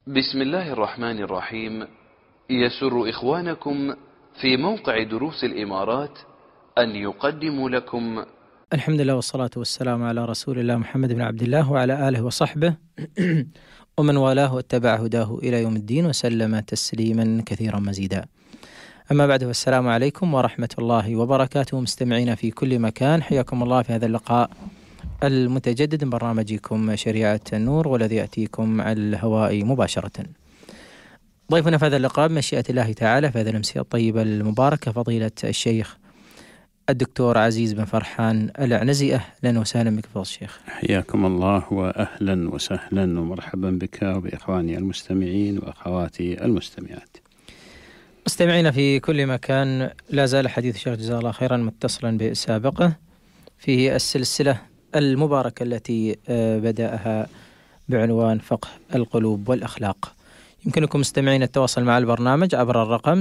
بسم الله الرحمن الرحيم. يسر إخوانكم في موقع دروس الإمارات أن يقدموا لكم الحمد لله والصلاة والسلام على رسول الله محمد بن عبد الله وعلى آله وصحبه ومن والاه واتبع هداه إلى يوم الدين وسلم تسليما كثيرا مزيدا. أما بعد، والسلام عليكم ورحمة الله وبركاته. مستمعين في كل مكان، حياكم الله في هذا اللقاء المتجدد من برنامجكم شريعة النور، والذي يأتيكم على الهواء مباشرة. ضيفنا في هذا اللقاء بمشيئة الله تعالى في هذه الأمسية الطيبة المباركة فضيلة الشيخ الدكتور عزيز بن فرحان العنزي. أهلا وسهلا بك فضيلة الشيخ. حياكم الله وأهلا وسهلا ومرحبا بك وبإخواني المستمعين وأخواتي المستمعات. مستمعين في كل مكان، لا زال حديث الشيخ جزاه الله خيرا متصلا بسابقه في السلسلة المباركة التي بدأها بعنوان فقه القلوب والأخلاق. يمكنكم مستمعين التواصل مع البرنامج عبر الرقم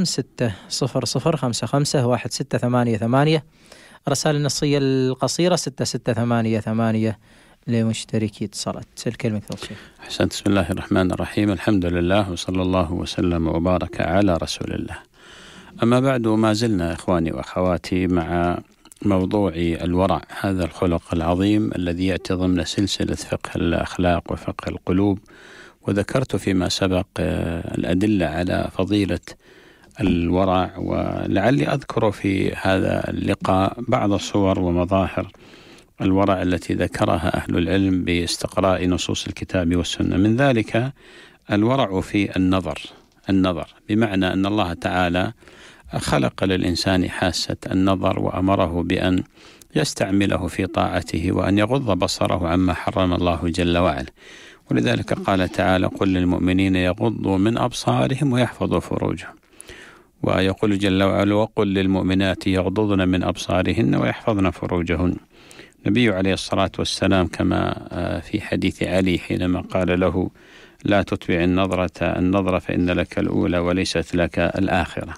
600551688، الرسائل النصية القصيرة 6688 لمشتركي اتصالات. الكلمة كذا الشيخ. أحسنت. بسم الله الرحمن الرحيم، الحمد لله وصلى الله وسلم وبارك على رسول الله. أما بعد، ما زلنا إخواني وأخواتي مع موضوع الورع، هذا الخلق العظيم الذي يأتي ضمن سلسلة فقه الأخلاق وفقه القلوب. وذكرت فيما سبق الأدلة على فضيلة الورع، ولعلي أذكر في هذا اللقاء بعض الصور ومظاهر الورع التي ذكرها أهل العلم باستقراء نصوص الكتاب والسنة. من ذلك الورع في النظر، بمعنى أن الله تعالى خلق للإنسان حاسة النظر وأمره بأن يستعمله في طاعته وأن يغض بصره عما حرم الله جل وعلا. ولذلك قال تعالى: قل للمؤمنين يغضوا من أبصارهم ويحفظوا فروجهم. ويقول جل وعلا: وقل للمؤمنات يغضضن من أبصارهن ويحفظن فروجهن. النبي عليه الصلاة والسلام كما في حديث علي حينما قال له: لا تتبع النظرة فإن لك الأولى وليست لك الآخرة.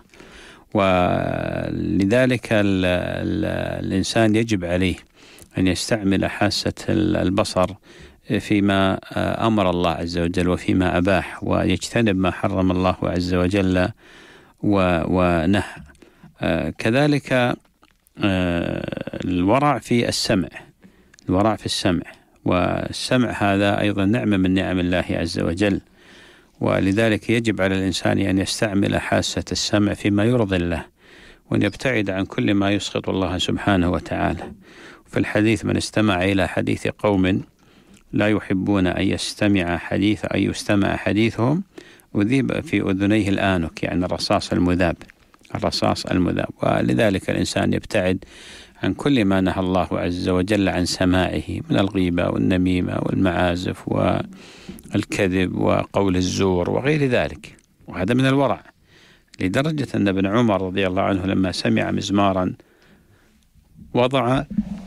ولذلك الإنسان يجب عليه أن يستعمل حاسة البصر فيما أمر الله عز وجل وفيما أباح، ويجتنب ما حرم الله عز وجل ونهى. كذلك الورع في السمع، والسمع هذا أيضا نعمة من نعم الله عز وجل. ولذلك يجب على الإنسان أن يستعمل حاسة السمع فيما يرضي الله، وأن يبتعد عن كل ما يسخط الله سبحانه وتعالى. في الحديث: من استمع إلى حديث قوم لا يحبون أن يستمع حديثهم أذيب في أذنيه الآنك، يعني الرصاص المذاب. ولذلك الإنسان يبتعد عن كل ما نهى الله عز وجل عن سماعه من الغيبة والنميمة والمعازف والكذب وقول الزور وغير ذلك. وهذا من الورع، لدرجة أن ابن عمر رضي الله عنه لما سمع مزمارا وضع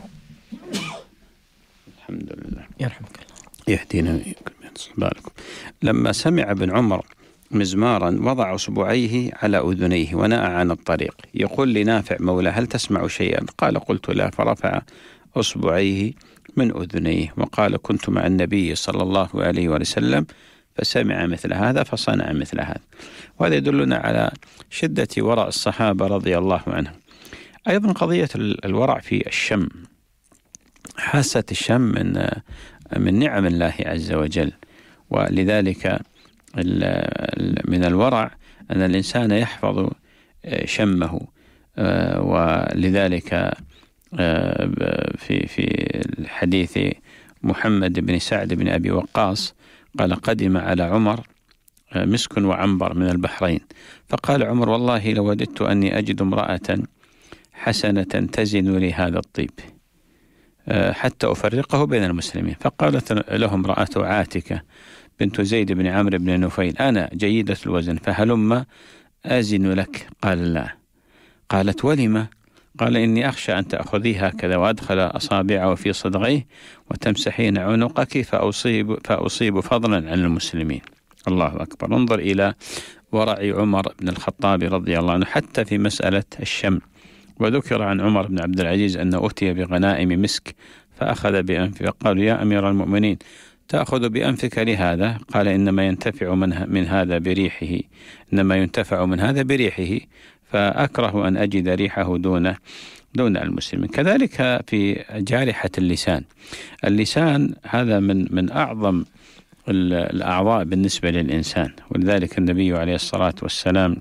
الحمد لله يرحمك الله يهدينا بالكم. لما سمع ابن عمر مزمارا وضع أصبعيه على أذنيه ونأى عن الطريق. يقول لنافع مولى: هل تسمع شيئا؟ قال: قلت لا. فرفع أصبعيه من أذنيه وقال: كنت مع النبي صلى الله عليه وسلم فسمع مثل هذا فصنع مثل هذا. وهذا يدلنا على شدة ورع الصحابة رضي الله عنهم. أيضا قضية الورع في الشم، حاسة الشم من نعم الله عز وجل. ولذلك من الورع أن الإنسان يحفظ شمه. ولذلك في الحديث محمد بن سعد بن أبي وقاص قال: قدم على عمر مسك وعنبر من البحرين، فقال عمر: والله لوددت أني أجد امرأة حسنة تزن لي هذا الطيب حتى أفرقه بين المسلمين. فقالت له امرأة عاتكة بنت زيد بن عمرو بن نفيل: أنا جيدة الوزن فهلم أزن لك. قال: لا. قالت: ولم؟ قال: إني أخشى أن تأخذيه هكذا وأدخل أصابعه في صدغيه وتمسحين عنقك فأصيب فضلا عن المسلمين. الله أكبر. انظر إلى ورع عمر بن الخطاب رضي الله عنه حتى في مسألة الشم. وذكر عن عمر بن عبد العزيز أنه أتي بغنائم مسك فأخذ بأنفه، قالوا: يا أمير المؤمنين تأخذ بأنفك لهذا، قال إنما ينتفع من هذا بريحه، إنما ينتفع من هذا بريحه، فأكره أن أجد ريحه دون المسلمين. كذلك في جارحة اللسان. اللسان هذا من أعظم الأعضاء بالنسبة للإنسان، ولذلك النبي عليه الصلاة والسلام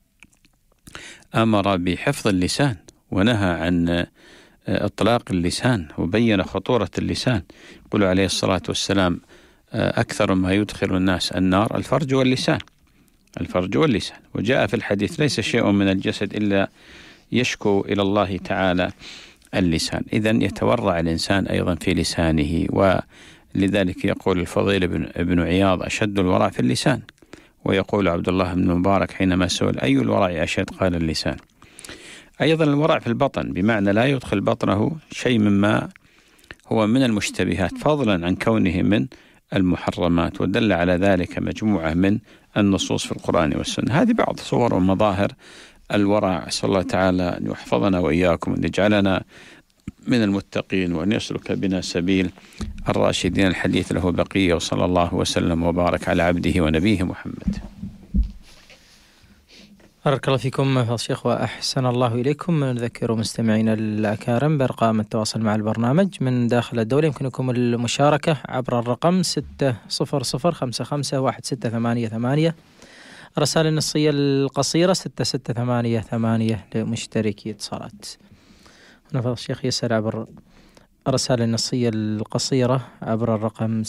أمر بحفظ اللسان ونهى عن إطلاق اللسان وبين خطورة اللسان. يقول عليه الصلاة والسلام أكثر ما يدخل الناس النار الفرج واللسان، الفرج واللسان. وجاء في الحديث ليس شيء من الجسد إلا يشكو إلى الله تعالى اللسان. إذن يتورع الإنسان أيضا في لسانه، ولذلك يقول الفضيل بن عياض أشد الورع في اللسان. ويقول عبد الله بن مبارك حينما سئل أي الورع أشد قال اللسان. أيضا الورع في البطن، بمعنى لا يدخل بطنه شيء مما هو من المشتبهات، فضلا عن كونه من المحرمات، ودل على ذلك مجموعة من النصوص في القرآن والسنة. هذه بعض صور ومظاهر الورع. أسأل الله تعالى أن يحفظنا وإياكم، أن يجعلنا من المتقين، وأن يسلك بنا سبيل الراشدين. الحديث له بقية، وصلى الله وسلم وبارك على عبده ونبيه محمد. بارك الله فيكم فضل الشيخ وأحسن الله إليكم. نذكر مستمعينا الأكارم بأرقام التواصل مع البرنامج من داخل الدولة. يمكنكم المشاركة عبر الرقم 600551688. رسائل النصية القصيرة 6688 لمشتركي اتصالات. هنا فضل الشيخ يسأل عبر الرسائل النصية القصيرة عبر الرقم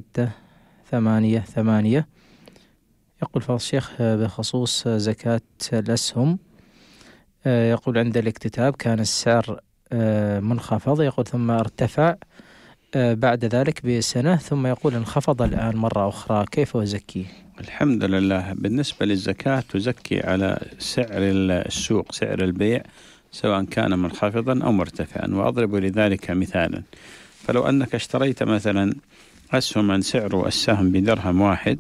6688. يقول فضل الشيخ بخصوص زكاة الأسهم، يقول عند الاكتتاب كان السعر منخفض، يقول ثم ارتفع بعد ذلك بسنة، ثم يقول انخفض الآن مرة أخرى، كيف أزكيه؟ الحمد لله. بالنسبة للزكاة تزكي على سعر السوق، سعر البيع، سواء كان منخفضا أو مرتفعا. وأضرب لذلك مثالا، فلو أنك اشتريت مثلا أسهما سعر السهم بدرهم واحد،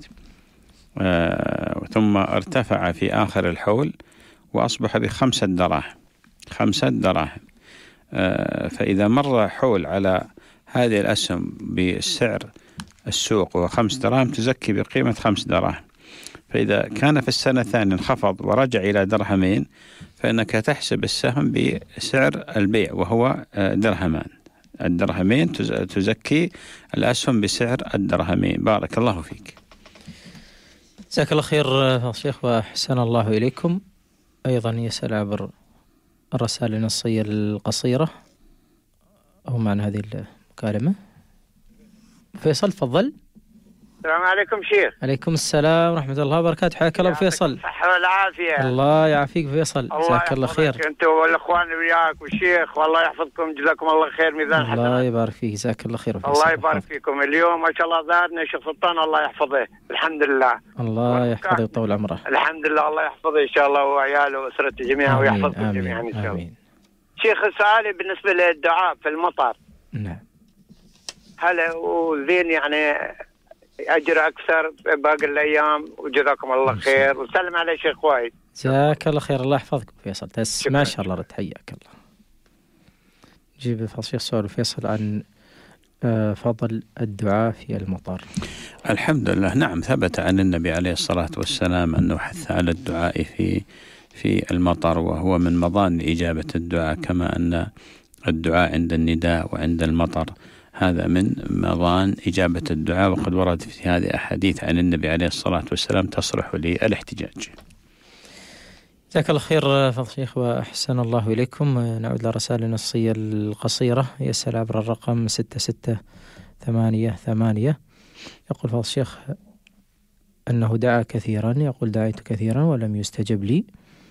ثم ارتفع في آخر الحول وأصبح ب5 دراهم، 5 دراهم، فإذا مر حول على هذه الأسهم بالسعر السوق و5 دراهم تزكي بقيمة 5 دراهم. فإذا كان في السنة الثانية انخفض ورجع إلى درهمين، فإنك تحسب السهم بسعر البيع وهو درهمان. الدرهمين تزكي الأسهم بسعر الدرهمين. بارك الله فيك. جزاك الله خير فضل الشيخ وأحسن الله إليكم. أيضا يسأل عبر الرسائل النصية القصيرة أو معنى هذه المكالمة. فيصل تفضل. السلام عليكم شيخ. عليكم السلام ورحمة الله وبركاته. حياك الله فيصل. الصحة والعافية. الله يعافيك فيصل. جزاك الله خير. أنت والأخوان وياك والشيخ، والله يحفظكم، جزاكم الله خير. ميزان حسنات. الله يبارك فيك. جزاك الله خير. الله يبارك فيكم. اليوم ما شاء الله زادنا شيخ سلطان، الله يحفظه. الحمد لله. الله يحفظه ويطول عمره. الحمد لله، الله يحفظه إن شاء الله وعياله وأسرته جميعا، ويحفظكم جميعا إن شاء الله. شيخ سؤالي بالنسبة للدعاء في المطر. نعم. هل وزين يعني أجر أكثر باقي الأيام؟ وجزاكم الله خير، وسلم على شيخ وايد. جزاك الله خير. الله يحفظك فيصل. ما شاء الله رد. حياك الله. جيب فضل الشيخ سؤال فيصل عن فضل الدعاء في المطر. الحمد لله. نعم، ثبت عن النبي عليه الصلاة والسلام أنه حث على الدعاء في المطر، وهو من مظان إجابة الدعاء، كما أن الدعاء عند النداء وعند المطر هذا من مظان إجابة الدعاء. وقد ورد في هذه أحاديث عن النبي عليه الصلاة والسلام تصلح للاحتجاج. جزاك الله خير فضل الشيخ وأحسن الله إليكم. نعود لرسائل النصية القصيرة. يسأل عبر الرقم 6688. يقول فضل الشيخ أنه دعا كثيرا، يقول دعيت كثيرا ولم يستجب لي،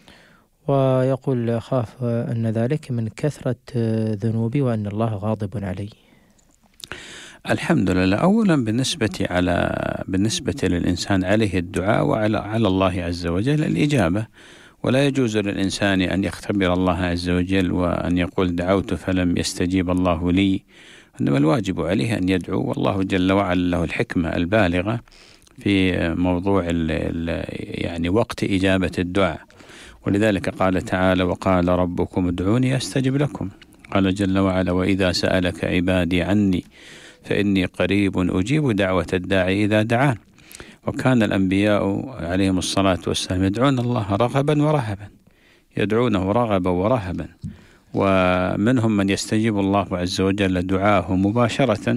ويقول خاف أن ذلك من كثرة ذنوبي وأن الله غاضب علي. الحمد لله. أولا بالنسبة للإنسان عليه الدعاء، وعلى الله عز وجل الإجابة، ولا يجوز للإنسان أن يختبر الله عز وجل وأن يقول دعوت فلم يستجيب الله لي، إنما الواجب عليه أن يدعو، والله جل وعلا له الحكمة البالغة في موضوع يعني وقت إجابة الدعاء. ولذلك قال تعالى وقال ربكم ادعوني أستجب لكم. قال جل وعلا وإذا سألك عبادي عني فإني قريب أجيب دعوة الداعي إذا دعان. وكان الأنبياء عليهم الصلاة والسلام يدعون الله رغبا ورهبا، يدعونه رغبا ورهبا، ومنهم من يستجيب الله عز وجل دعاءه مباشرة،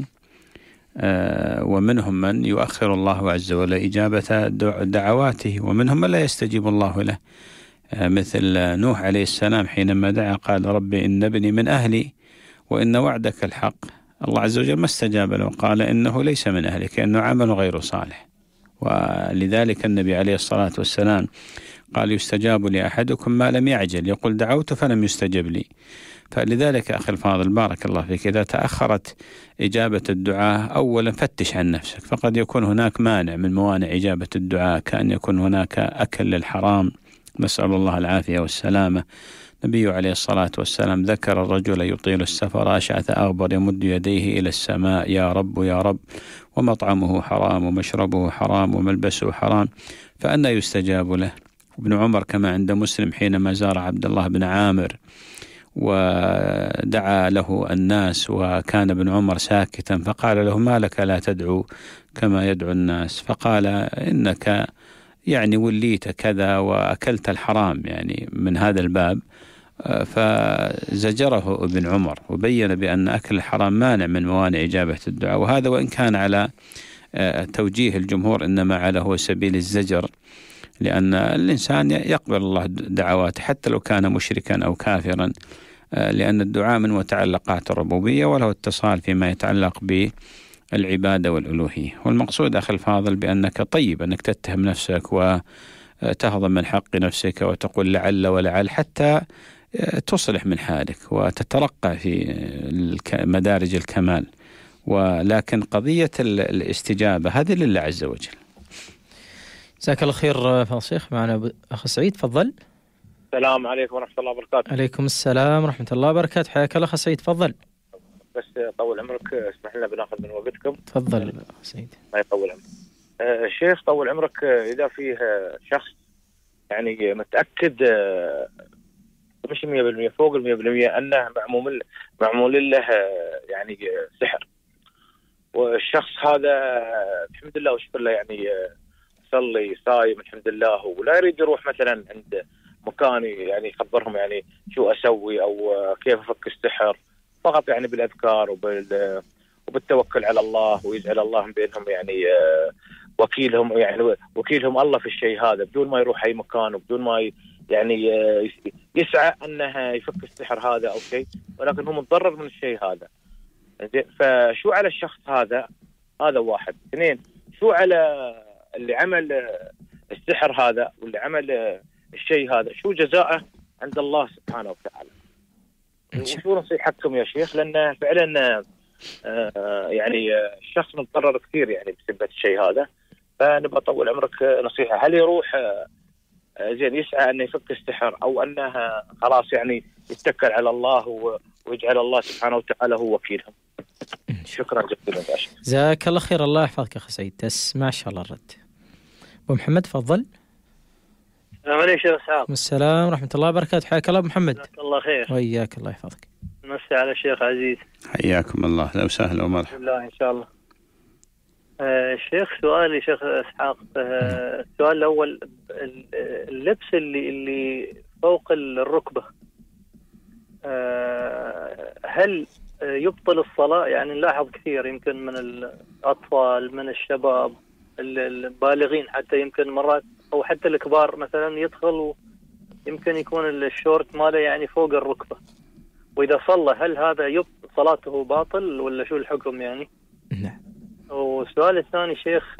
ومنهم من يؤخر الله عز وجل إجابة دعواته، ومنهم من لا يستجيب الله له، مثل نوح عليه السلام حينما دعا قال رب إن ابني من أهلي وإن وعدك الحق. الله عز وجل ما استجاب له، قال إنه ليس من أهلك إنه عمل غير صالح. ولذلك النبي عليه الصلاة والسلام قال يستجاب لأحدكم ما لم يعجل، يقول دعوت فلم يستجب لي. فلذلك أخي الفاضل بارك الله فيك، إذا تأخرت إجابة الدعاء أولا فتش عن نفسك، فقد يكون هناك مانع من موانع إجابة الدعاء، كأن يكون هناك أكل للحرام، نسأل الله العافية والسلامة. النبي عليه الصلاة والسلام ذكر الرجل يطيل السفر أشعث أغبر يمد يديه إلى السماء يا رب يا رب، ومطعمه حرام ومشربه حرام وملبسه حرام، فأنى يستجاب له. ابن عمر كما عند مسلم حينما زار عبد الله بن عامر ودعا له الناس وكان ابن عمر ساكتا، فقال له ما لك لا تدعو كما يدعو الناس؟ فقال إنك يعني وليت كذا وأكلت الحرام، يعني من هذا الباب. فزجره ابن عمر وبين بأن أكل الحرام مانع من موانع إجابة الدعاء، وهذا وإن كان على توجيه الجمهور إنما على هو سبيل الزجر، لأن الإنسان يقبل الله دعواته حتى لو كان مشركا أو كافرا، لأن الدعاء من متعلقات الربوبية وله اتصال فيما يتعلق بالعبادة والألوهية. والمقصود أخي الفاضل بأنك طيب أنك تتهم نفسك وتهضم من حق نفسك وتقول لعل ولعل حتى تصلح من حالك وتترقى في مدارج الكمال، ولكن قضية الاستجابة هذه لله عز وجل. جزاك الله خير فضل الشيخ. معنا أخ سعيد، تفضل. السلام عليكم ورحمة الله وبركاته. عليكم السلام ورحمة الله وبركاته، حياك الله أخ سعيد، تفضل. بس طول عمرك اسمح لنا بناخذ من وقتكم. تفضل أخ سعيد. ما يطول عمرك. الشيخ طول عمرك، إذا فيه شخص يعني متأكد مش 100% فوق 100% أنه معمول له يعني سحر، والشخص هذا الحمد لله وشكر له يعني يصلي صايم الحمد لله، ولا يريد يروح مثلا عند مكان يعني يخبرهم يعني شو أسوي أو كيف أفك السحر، فقط يعني بالأذكار وبالتوكل على الله، ويجعل الله بينهم يعني وكيلهم الله في الشيء هذا، بدون ما يروح أي مكان وبدون ما يعني يسعى أنه يفك السحر هذا أو شيء، ولكن هو متضرر من الشيء هذا. فشو على الشخص هذا واحد. اثنين، شو على اللي عمل السحر هذا واللي عمل الشيء هذا، شو جزاءه عند الله سبحانه وتعالى؟ وشو نصيحتكم يا شيخ؟ لأن فعلا يعني الشخص متضرر كثير يعني بسبب الشيء هذا، فنبغى طول عمرك نصيحة، هل يروح زين يسعى أنه يفك السحر أو أنه خلاص يعني يتكل على الله ويجعل الله سبحانه وتعالى هو وكيلهم؟ شكرا جزيلا. جزاك الله خير، الله يحفظك أخي سعيد، تسمع إن شاء الله الرد. أبو محمد تفضل. السلام عليكم شيخ إسحاق. السلام ورحمة الله وبركاته، حياك الله أبو محمد. جزاك الله خير. وإياك، الله يحفظك. نمسي على الشيخ عزيز. حياكم الله، لو سهل ومرحبا. الله إن شاء الله. شيخ سؤالي شيخ إسحاق، السؤال الأول، اللبس اللي فوق الركبة هل يبطل الصلاة؟ يعني نلاحظ كثير يمكن من الأطفال من الشباب البالغين حتى يمكن مرات أو حتى الكبار مثلا يدخل ويمكن يكون الشورت ماله يعني فوق الركبة، وإذا صلى هل هذا يبطل صلاته باطل ولا شو الحكم يعني؟ نعم. والسؤال الثاني شيخ،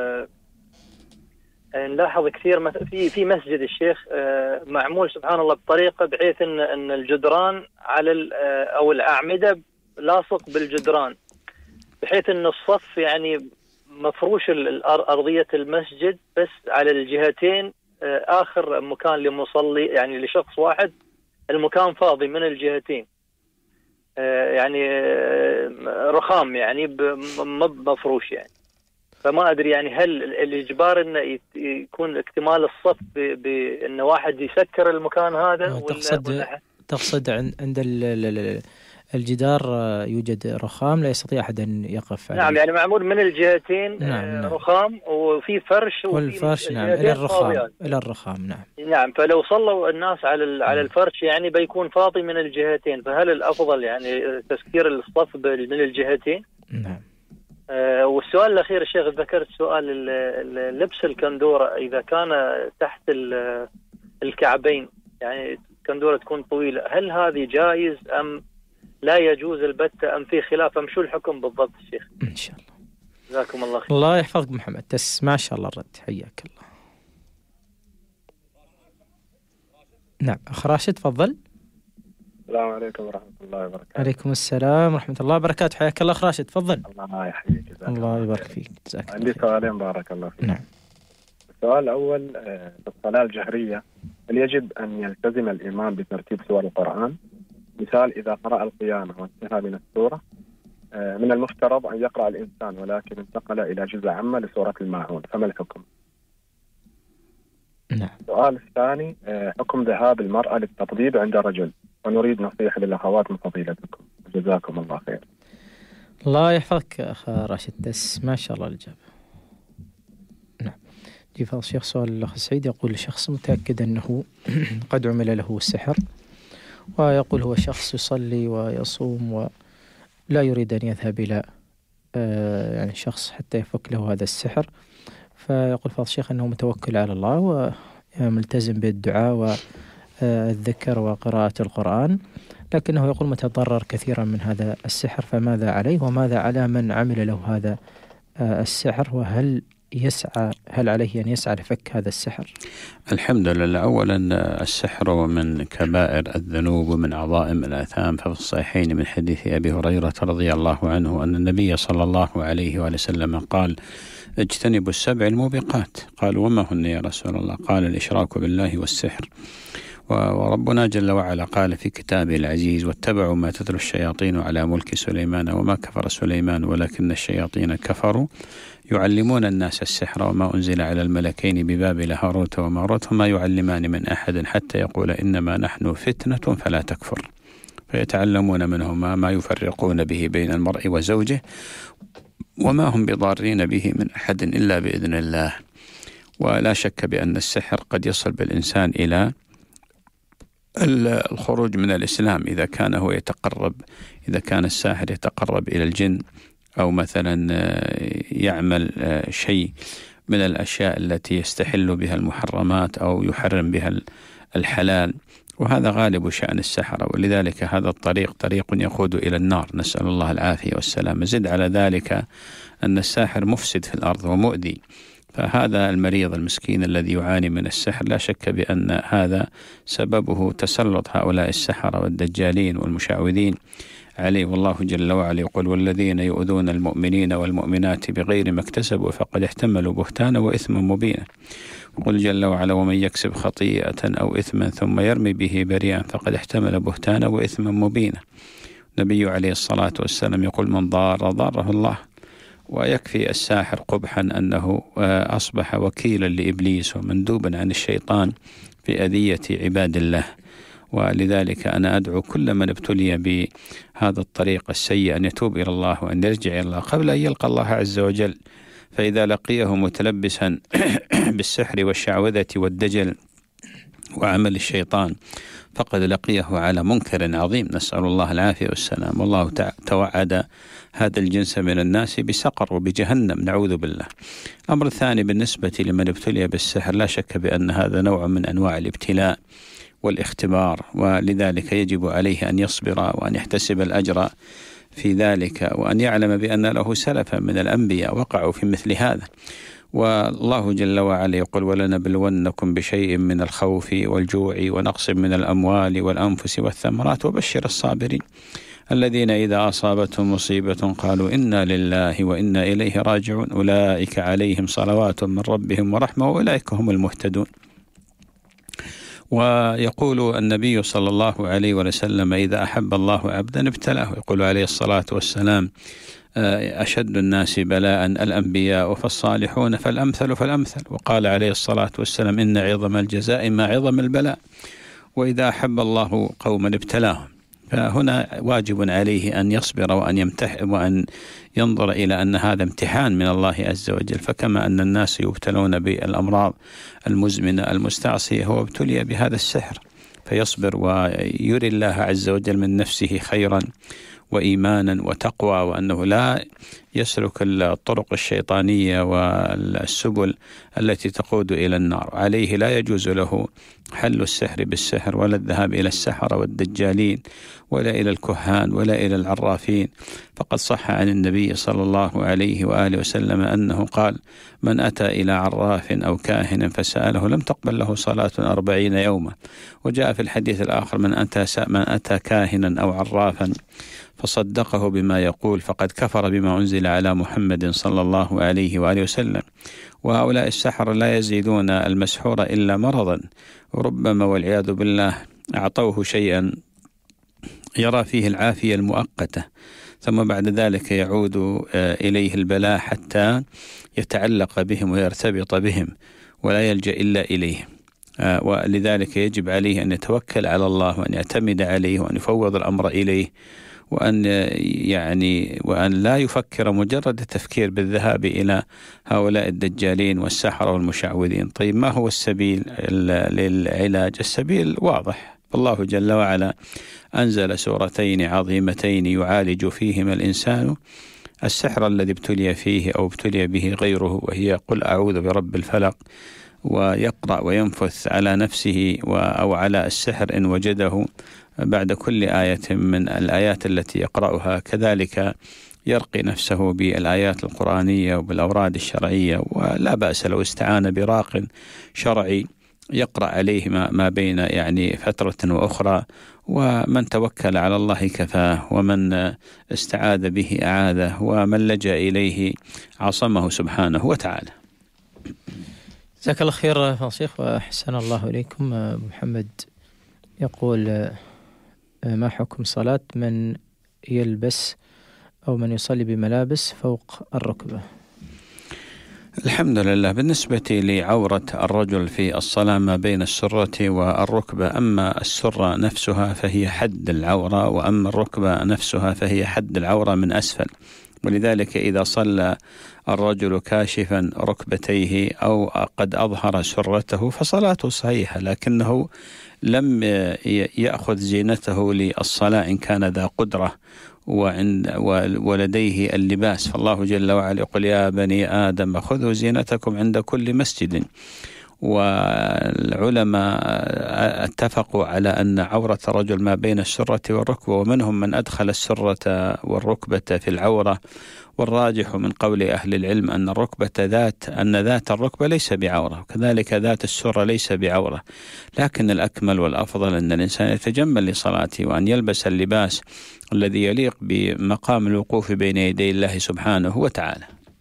نلاحظ كثير في مسجد الشيخ معمول سبحان الله بطريقة بحيث ان الجدران على او الأعمدة لاصق بالجدران، بحيث ان الصف يعني مفروش أرضية المسجد بس على الجهتين، آخر مكان لمصلي يعني لشخص واحد المكان فاضي من الجهتين، يعني رخام يعني مفروش يعني. فما أدري يعني هل الإجبار إنه يكون اكتمال الصف بأن واحد يسكر المكان هذا تقصد عند الجدار يوجد رخام لا يستطيع أحد أن يقف عليه. نعم، يعني معمول من الجهتين. نعم. رخام وفي فرش، والفرش نعم إلى الرخام. إلى الرخام نعم. نعم، فلو صلوا الناس على الفرش يعني بيكون فاضي من الجهتين، فهل الأفضل يعني تسكير الصف من الجهتين؟ نعم. والسؤال الأخير الشيخ، ذكرت سؤال لبس الكندورة إذا كان تحت الكعبين، يعني كندورة تكون طويلة، هل هذه جائز أم لا يجوز البتة، أم في خلاف، أم شو الحكم بالضبط الشيخ؟ إن شاء الله. جزاكم الله خير. الله يحفظك محمد، ما شاء الله الرد، حياك الله. نعم أخ راشد تفضل. السلام عليكم ورحمة الله وبركاته. عليكم السلام ورحمة الله وبركاته، حياك الله أخ راشد تفضل. الله يحييك. الله يبارك فيك. عندي سؤالين بارك الله فيك. نعم. السؤال الأول في الصلاة الجهرية، هل يجب أن يلتزم الإمام بترتيب سور القرآن؟ مثال إذا قرأ القيامة وانتهى من السورة، من المفترض أن يقرأ الإنسان ولكن انتقل إلى جزء عامة لسورة الماعون، فما الحكم؟ نعم. السؤال الثاني، حكم ذهاب المرأة للتطبيب عند الرجل، ونريد نصيحة للأخوات من فضيلتكم، جزاكم الله خير. الله يحفظك أخ راشد، ما شاء الله الإجابة. نعم. جيف الشيخ سؤال الأخ سعيد، يقول الشخص متأكد أنه قد عمل له السحر، ويقول هو شخص يصلي ويصوم ولا يريد أن يذهب إلى يعني شخص حتى يفك له هذا السحر، فيقول فضل الشيخ أنه متوكل على الله وملتزم بالدعاء والذكر وقراءة القرآن، لكنه يقول متضرر كثيرا من هذا السحر، فماذا عليه وماذا على من عمل له هذا السحر، وهل عليه أن يسعى لفك هذا السحر؟ الحمد لله. أولا السحر من كبائر الذنوب ومن عظائم الآثام، ففي الصحيحين من حديث أبي هريرة رضي الله عنه أن النبي صلى الله عليه وسلم قال: اجتنبوا السبع الموبقات. قالوا: وما هن يا رسول الله؟ قال: الإشراك بالله والسحر. وربنا جل وعلا قال في كتابه العزيز: واتبعوا ما تتلو الشياطين على ملك سليمان وما كفر سليمان ولكن الشياطين كفروا يعلمون الناس السحر وما أنزل على الملكين ببابل هاروت وماروت وما يعلمان من أحد حتى يقول إنما نحن فتنة فلا تكفر، فيتعلمون منهما ما يفرقون به بين المرء وزوجه وما هم بضارين به من أحد إلا بإذن الله. ولا شك بأن السحر قد يصل بالإنسان إلى الخروج من الإسلام إذا كان الساحر يتقرب إلى الجن، أو مثلا يعمل شيء من الأشياء التي يستحل بها المحرمات أو يحرم بها الحلال، وهذا غالب شأن السحرة، ولذلك هذا الطريق طريق يقود إلى النار، نسأل الله العافية والسلام. زد على ذلك أن الساحر مفسد في الأرض ومؤذي، فهذا المريض المسكين الذي يعاني من السحر لا شك بأن هذا سببه تسلط هؤلاء السحرة والدجالين والمشعوذين عليه. والله جل وعلا يقول: والذين يؤذون المؤمنين والمؤمنات بغير ما اكتسبوا فقد احتملوا بهتانا وإثما مبينا. يقول جل وعلا: ومن يكسب خطيئة أو إثما ثم يرمي به بريئا فقد احتمل بهتانا وإثما مبينا. النبي عليه الصلاة والسلام يقول: من ضاره الله. ويكفي الساحر قبحا أنه أصبح وكيلا لإبليس ومندوبا عن الشيطان في أذية عباد الله. ولذلك أنا أدعو كل من ابتلي بهذا الطريق السيء أن يتوب إلى الله وأن يرجع إلى الله قبل أن يلقى الله عز وجل، فإذا لقيه متلبسا بالسحر والشعوذة والدجل وعمل الشيطان فقد لقيه على منكر عظيم، نسأل الله العافية والسلام. والله توعد هذا الجنس من الناس بسقر وبجهنم، نعوذ بالله. الأمر الثاني بالنسبة لمن ابتلي بالسحر، لا شك بأن هذا نوع من أنواع الابتلاء والاختبار، ولذلك يجب عليه أن يصبر وأن يحتسب الأجر في ذلك، وأن يعلم بأن له سلفا من الأنبياء وقعوا في مثل هذا. والله جل وعلا يقول: ولنبلونكم بشيء من الخوف والجوع ونقص من الأموال والأنفس والثمرات وبشر الصابرين الذين إذا أصابتهم مصيبة قالوا إنا لله وإنا إليه راجعون أولئك عليهم صلوات من ربهم ورحمة وأولئك هم المهتدون. ويقول النبي صلى الله عليه وسلم: إذا أحب الله عبدا ابتلاه. يقول عليه الصلاة والسلام: أشد الناس بلاء الأنبياء فالصالحون فالأمثل فالأمثل. وقال عليه الصلاة والسلام: إن عظم الجزاء ما عظم البلاء. وإذا أحب الله قوما ابتلاهم، فهنا واجب عليه أن يصبر وأن ينظر إلى أن هذا امتحان من الله عز وجل. فكما أن الناس يبتلون بالأمراض المزمنة المستعصية، هو ابتلي بهذا السحر، فيصبر ويري الله عز وجل من نفسه خيرا وإيمانا وتقوى، وأنه لا يسلك الطرق الشيطانية والسبل التي تقود إلى النار. عليه لا يجوز له حل السحر بالسحر، ولا الذهاب إلى السحرة والدجالين، ولا إلى الكهان، ولا إلى العرافين. فقد صح عن النبي صلى الله عليه وآله وسلم أنه قال: من أتى إلى عراف أو كاهن فسأله لم تقبل له صلاة 40 يوما. وجاء في الحديث الآخر: من أتى كاهنا أو عرافا فصدقه بما يقول فقد كفر بما أنزل على محمد صلى الله عليه وآله وسلم. وهؤلاء السحرة لا يزيدون المسحور إلا مرضا، وربما والعياذ بالله أعطوه شيئا يرى فيه العافية المؤقتة، ثم بعد ذلك يعود إليه البلاء حتى يتعلق بهم ويرتبط بهم ولا يلجأ إلا إليه. ولذلك يجب عليه أن يتوكل على الله، وأن يعتمد عليه، وأن يفوض الأمر إليه، وأن لا يفكر مجرد التفكير بالذهاب إلى هؤلاء الدجالين والسحرة والمشعوذين. طيب، ما هو السبيل للعلاج؟ السبيل واضح، فالله جل وعلا أنزل سورتين عظيمتين يعالج فيهما الإنسان السحر الذي ابتلي فيه أو ابتلي به غيره، وهي قل أعوذ برب الفلق، ويقرأ وينفث على نفسه أو على السحر إن وجده بعد كل آية من الآيات التي يقرأها. كذلك يرقي نفسه بالآيات القرآنية وبالأوراد الشرعية، ولا بأس لو استعان براق شرعي يقرأ عليه ما بين فترة وأخرى. ومن توكل على الله كفاه، ومن استعاذ به أعاذه، ومن لجأ إليه عصمه سبحانه وتعالى. جزاك الله خير فالشيخ وأحسن الله إليكم. محمد يقول: ما حكم صلاة من يلبس أو من يصلي بملابس فوق الركبة؟ الحمد لله. بالنسبة لعورة الرجل في الصلاة ما بين السرة والركبة، أما السرة نفسها فهي حد العورة، وأما الركبة نفسها فهي حد العورة من أسفل. ولذلك إذا صلى الرجل كاشفا ركبتيه أو قد أظهر سرته فصلاته صحيحة، لكنه لم يأخذ زينته للصلاة إن كان ذا قدرة ولديه اللباس. فالله جل وعلا يقول: يا بني آدم خذوا زينتكم عند كل مسجد. والعلماء اتفقوا على أن عورة الرجل ما بين السرة والركبة، ومنهم من أدخل السرة والركبة في العورة. والراجح من قول أهل العلم أن ذات الركبة ليس بعورة، وكذلك ذات السرة ليس بعورة. لكن الأكمل والأفضل أن الإنسان يتجمل لصلاته، وأن يلبس اللباس الذي يليق بمقام الوقوف بين يدي الله سبحانه وتعالى.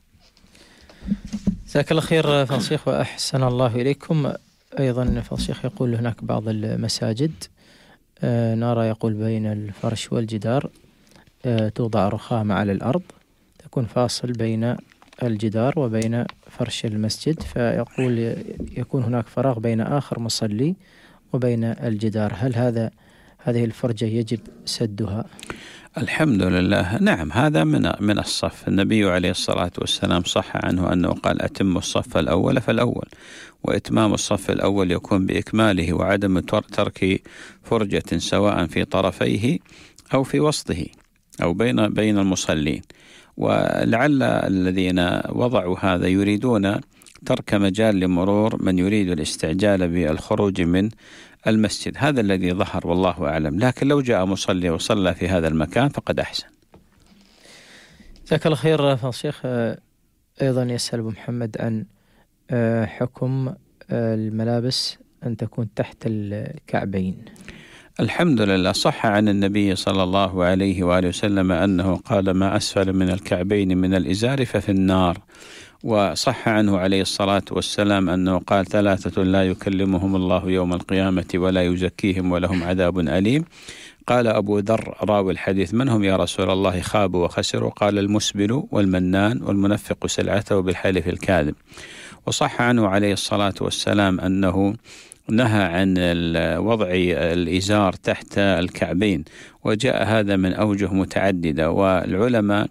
جزاك الله خير فالشيخ وأحسن الله إليكم. أيضا فالشيخ يقول: هناك بعض المساجد نرى يقول بين الفرش والجدار توضع رخامة على الأرض تكون فاصل بين الجدار وبين فرش المسجد، فيقول يكون هناك فراغ بين آخر مصلي وبين الجدار. هل هذه الفرجة يجب سدها؟ الحمد لله، نعم، هذا من الصف. النبي عليه الصلاة والسلام صح عنه أنه قال: أتم الصف الأول فالأول. وإتمام الصف الأول يكون بإكماله وعدم ترك فرجة سواء في طرفيه أو في وسطه أو بين المصلين. ولعل الذين وضعوا هذا يريدون ترك مجال لمرور من يريد الاستعجال بالخروج من المسجد. هذا الذي ظهر والله أعلم، لكن لو جاء مصلي وصلى في هذا المكان فقد أحسن. جزاك الله خير فالشيخ. أيضا يسأل أبو محمد عن حكم الملابس أن تكون تحت الكعبين. الحمد لله، صح عن النبي صلى الله عليه وآله وسلم أنه قال: ما أسفل من الكعبين من الإزار ففي النار. وصح عنه عليه الصلاة والسلام أنه قال: 3 لا يكلمهم الله يوم القيامة ولا يزكيهم ولهم عذاب أليم. قال أبو ذر راوي الحديث: من هم يا رسول الله؟ خابوا وخسروا. قال: المسبل والمنان والمنفق سلعته بالحلف الكاذب. وصح عنه عليه الصلاة والسلام أنه نهى عن وضع الإزار تحت الكعبين، وجاء هذا من أوجه متعددة، والعلماء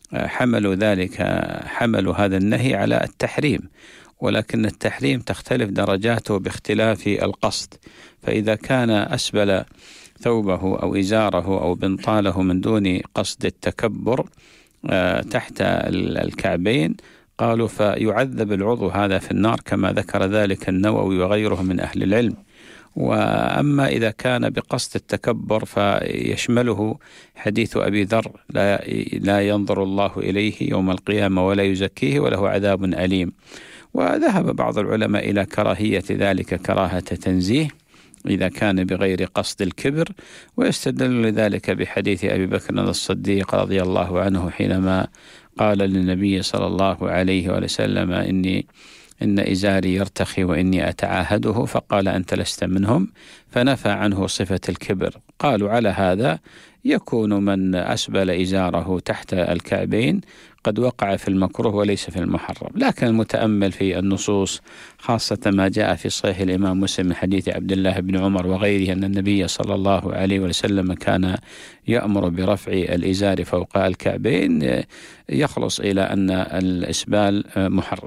حملوا هذا النهي على التحريم، ولكن التحريم تختلف درجاته باختلاف القصد. فإذا كان أسبل ثوبه أو إزاره أو بنطاله من دون قصد التكبر تحت الكعبين، قالوا فيعذب العضو هذا في النار، كما ذكر ذلك النووي وغيره من أهل العلم. وأما إذا كان بقصد التكبر فيشمله حديث أبي ذر: لا ينظر الله إليه يوم القيامة ولا يزكيه وله عذاب أليم. وذهب بعض العلماء إلى كراهية ذلك كراهة تنزيه إذا كان بغير قصد الكبر، ويستدل لذلك بحديث أبي بكر الصديق رضي الله عنه حينما قال للنبي صلى الله عليه وسلم: إن إزاري يرتخي وإني أتعاهده، فقال: أنت لست منهم، فنفى عنه صفة الكبر. قالوا على هذا يكون من أسبل إزاره تحت الكعبين قد وقع في المكروه وليس في المحرم. لكن المتأمل في النصوص، خاصة ما جاء في صحيح الإمام مسلم من حديث عبد الله بن عمر وغيره أن النبي صلى الله عليه وسلم كان يأمر برفع الإزار فوق الكعبين، يخلص إلى أن الإسبال محرم.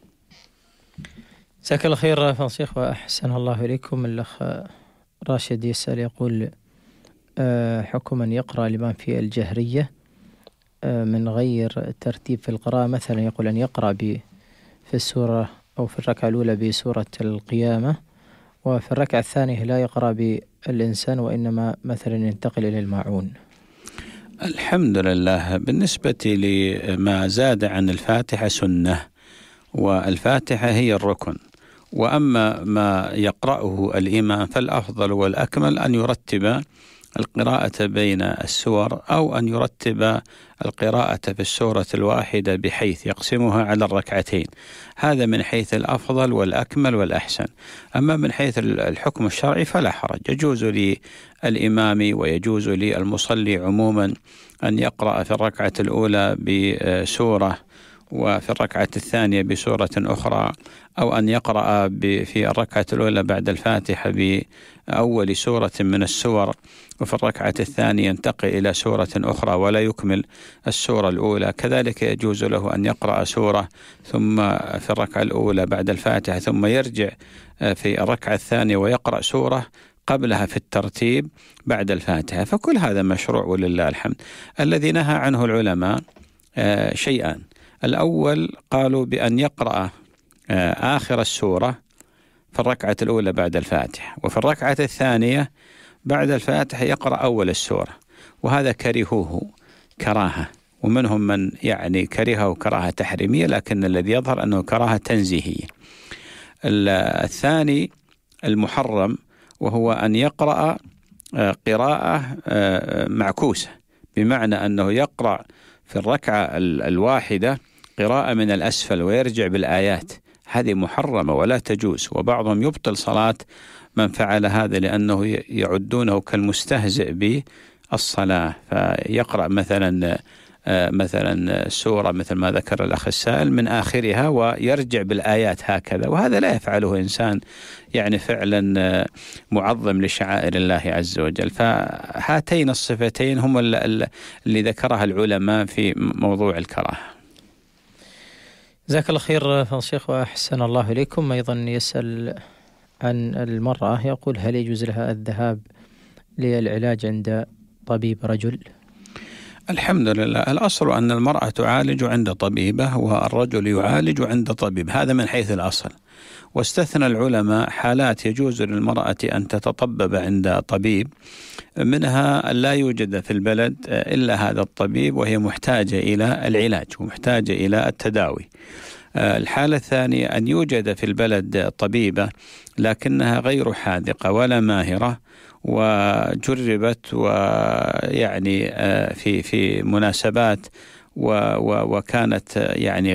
جزاك الله خير فالشيخ وأحسن الله إليكم. الأخ راشد يسأل يقول: حكم من يقرأ الإمام في الجهرية من غير ترتيب في القراءة، مثلا يقول أن يقرأ في السورة أو في الركعة الأولى بسورة القيامة، وفي الركعة الثانية لا يقرأ بالإنسان وإنما مثلا ينتقل إلى الماعون. الحمد لله. بالنسبة لما زاد عن الفاتحة سنة، والفاتحة هي الركن، وأما ما يقرأه الإمام فالأفضل والأكمل أن يرتب القراءة بين السور، أو أن يرتب القراءة في السورة الواحدة بحيث يقسمها على الركعتين. هذا من حيث الأفضل والأكمل والأحسن. أما من حيث الحكم الشرعي فلا حرج، يجوز للإمام ويجوز للمصلي عموما أن يقرأ في الركعة الأولى بسورة وفي الركعة الثانية بسورة أخرى، أو أن يقرأ في الركعة الأولى بعد الفاتحة بأول سورة من السور، وفي الركعة الثانية ينتقل إلى سورة أخرى ولا يكمل السورة الأولى. كذلك يجوز له أن يقرأ سورة ثم في الركعة الأولى بعد الفاتحة ثم يرجع في الركعة الثانية ويقرأ سورة قبلها في الترتيب بعد الفاتحة. فكل هذا مشروع ولله الحمد. الذي نهى عنه العلماء شيئان: الأول قالوا بأن يقرأ آخر السورة في الركعة الأولى بعد الفاتحة، وفي الركعة الثانية بعد الفاتحة يقرأ أول السورة، وهذا كرهوه كراهة، ومنهم من يعني كرهه كراهة تحريمية، لكن الذي يظهر أنه كراهة تنزيهية. الثاني المحرم، وهو أن يقرأ قراءة معكوسة، بمعنى أنه يقرأ في الركعة الواحدة قراءة من الأسفل ويرجع بالآيات. هذه محرمة ولا تجوز، وبعضهم يبطل صلاة من فعل هذا لأنه يعدونه كالمستهزئ بالصلاة، فيقرأ مثلا سورة مثل ما ذكر الأخ السائل من آخرها ويرجع بالآيات هكذا، وهذا لا يفعله إنسان يعني فعلا معظم لشعائر الله عز وجل. فهاتين الصفتين هم اللي ذكرها العلماء في موضوع الكراهة. جزاك الله خير فالشيخ وأحسن الله إليكم. أيضا يسأل عن المرأة، يقول: هل يجوز لها الذهاب للعلاج عند طبيب رجل؟ الحمد لله. الأصل أن المرأة تعالج عند طبيبة والرجل يعالج عند طبيب، هذا من حيث الأصل. واستثنى العلماء حالات يجوز للمرأة أن تتطبب عند طبيب، منها أن لا يوجد في البلد إلا هذا الطبيب وهي محتاجة إلى العلاج ومحتاجة إلى التداوي. الحالة الثانية أن يوجد في البلد طبيبة لكنها غير حاذقة ولا ماهرة، وجربت ويعني في مناسبات وكانت يعني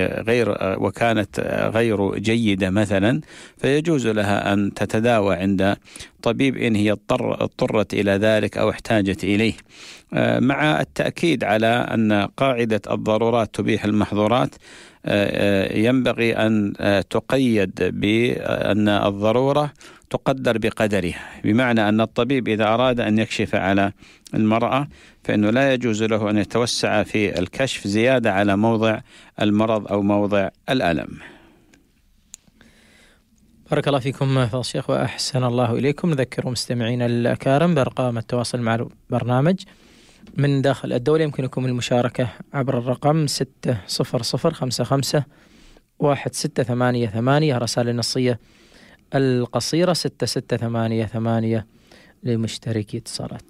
غير جيدة مثلا، فيجوز لها أن تتداوى عند الطبيب إن هي اضطرت إلى ذلك أو احتاجت إليه، مع التأكيد على أن قاعدة الضرورات تبيح المحظورات ينبغي أن تقيد بأن الضرورة تقدر بقدرها، بمعنى أن الطبيب إذا أراد أن يكشف على المرأة فإنه لا يجوز له أن يتوسع في الكشف زيادة على موضع المرض أو موضع الألم. بارك الله فيكم فضيلة الشيخ وأحسن الله إليكم. نذكر مستمعينا الأكارم بأرقام التواصل مع البرنامج من داخل الدولة. يمكنكم المشاركة عبر الرقم 600551688 رسائل النصية القصيرة 6688 لمشتركي اتصالات.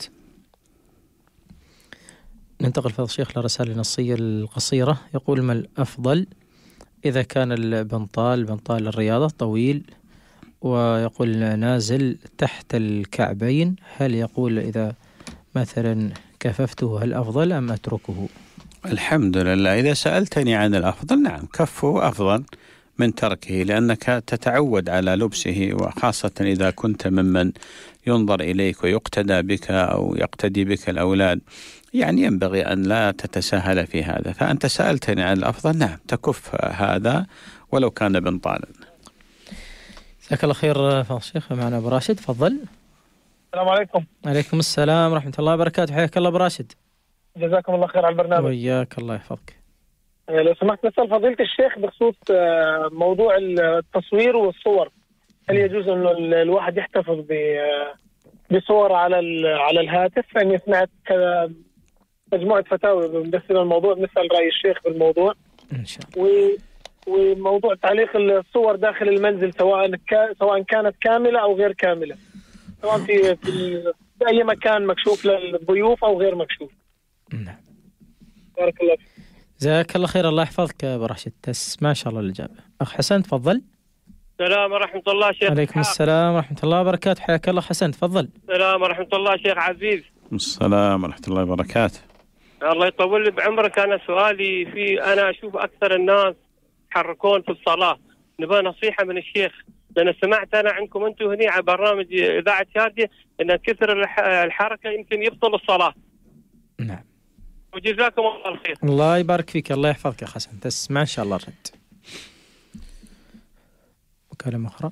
ننتقل فضل الشيخ لرسائل النصية القصيرة. يقول: ما الأفضل إذا كان البنطال الرياضة طويل ويقول نازل تحت الكعبين، هل يقول إذا مثلا كففته هل أفضل أم أتركه؟ الحمد لله. إذا سألتني عن الأفضل، نعم، كفه أفضل من تركه، لأنك تتعود على لبسه، وخاصة إذا كنت ممن ينظر إليك ويقتدى بك أو يقتدي بك الأولاد، يعني ينبغي أن لا تتساهل في هذا. فأنت سألتني عن الأفضل، نعم، تكف هذا ولو كان بنطالا. جزاك الله خير فضل الشيخ. معنا أبو راشد، تفضل. السلام عليكم. عليكم السلام ورحمة الله وبركاته. حياك الله أبو راشد. جزاكم الله خير على البرنامج. وياك الله يحفظك. لو سمحت نسأل فضيلة الشيخ بخصوص موضوع التصوير والصور. هل يجوز أنه الواحد يحتفظ بصور على الهاتف؟ فإني سمعت مجموعة فتاوى بمثل الموضوع، نسأل رأي الشيخ بالموضوع إن شاء الله. وموضوع تعليق الصور داخل المنزل سواء كانت كاملة أو غير كاملة، سواء في أي مكان مكشوف للضيوف أو غير مكشوف. نعم. بارك الله فيك. جزاك الله خير. الله يحفظك أبو راشد. تسمع إن شاء الله الإجابة. أخ حسن، تفضل. السلام ورحمة الله شيخ. عليكم السلام ورحمة الله وبركاته. حياك الله حسن، تفضل. السلام ورحمة الله شيخ عزيز. السلام ورحمة الله وبركاته. الله يطول لي بعمرك. أنا سؤالي أنا أشوف أكثر الناس يحركون في الصلاة، نبغى نصيحة من الشيخ، لأن سمعت أنا عندكم أنتم هنا على برنامج إذاعة شادية أن كثر الحركة يمكن يبطل الصلاة. نعم. وجزاكم الله الخير. الله يبارك فيك. الله يحفظك يا حسن. تسمع إن شاء الله الرد. مكالمة أخرى.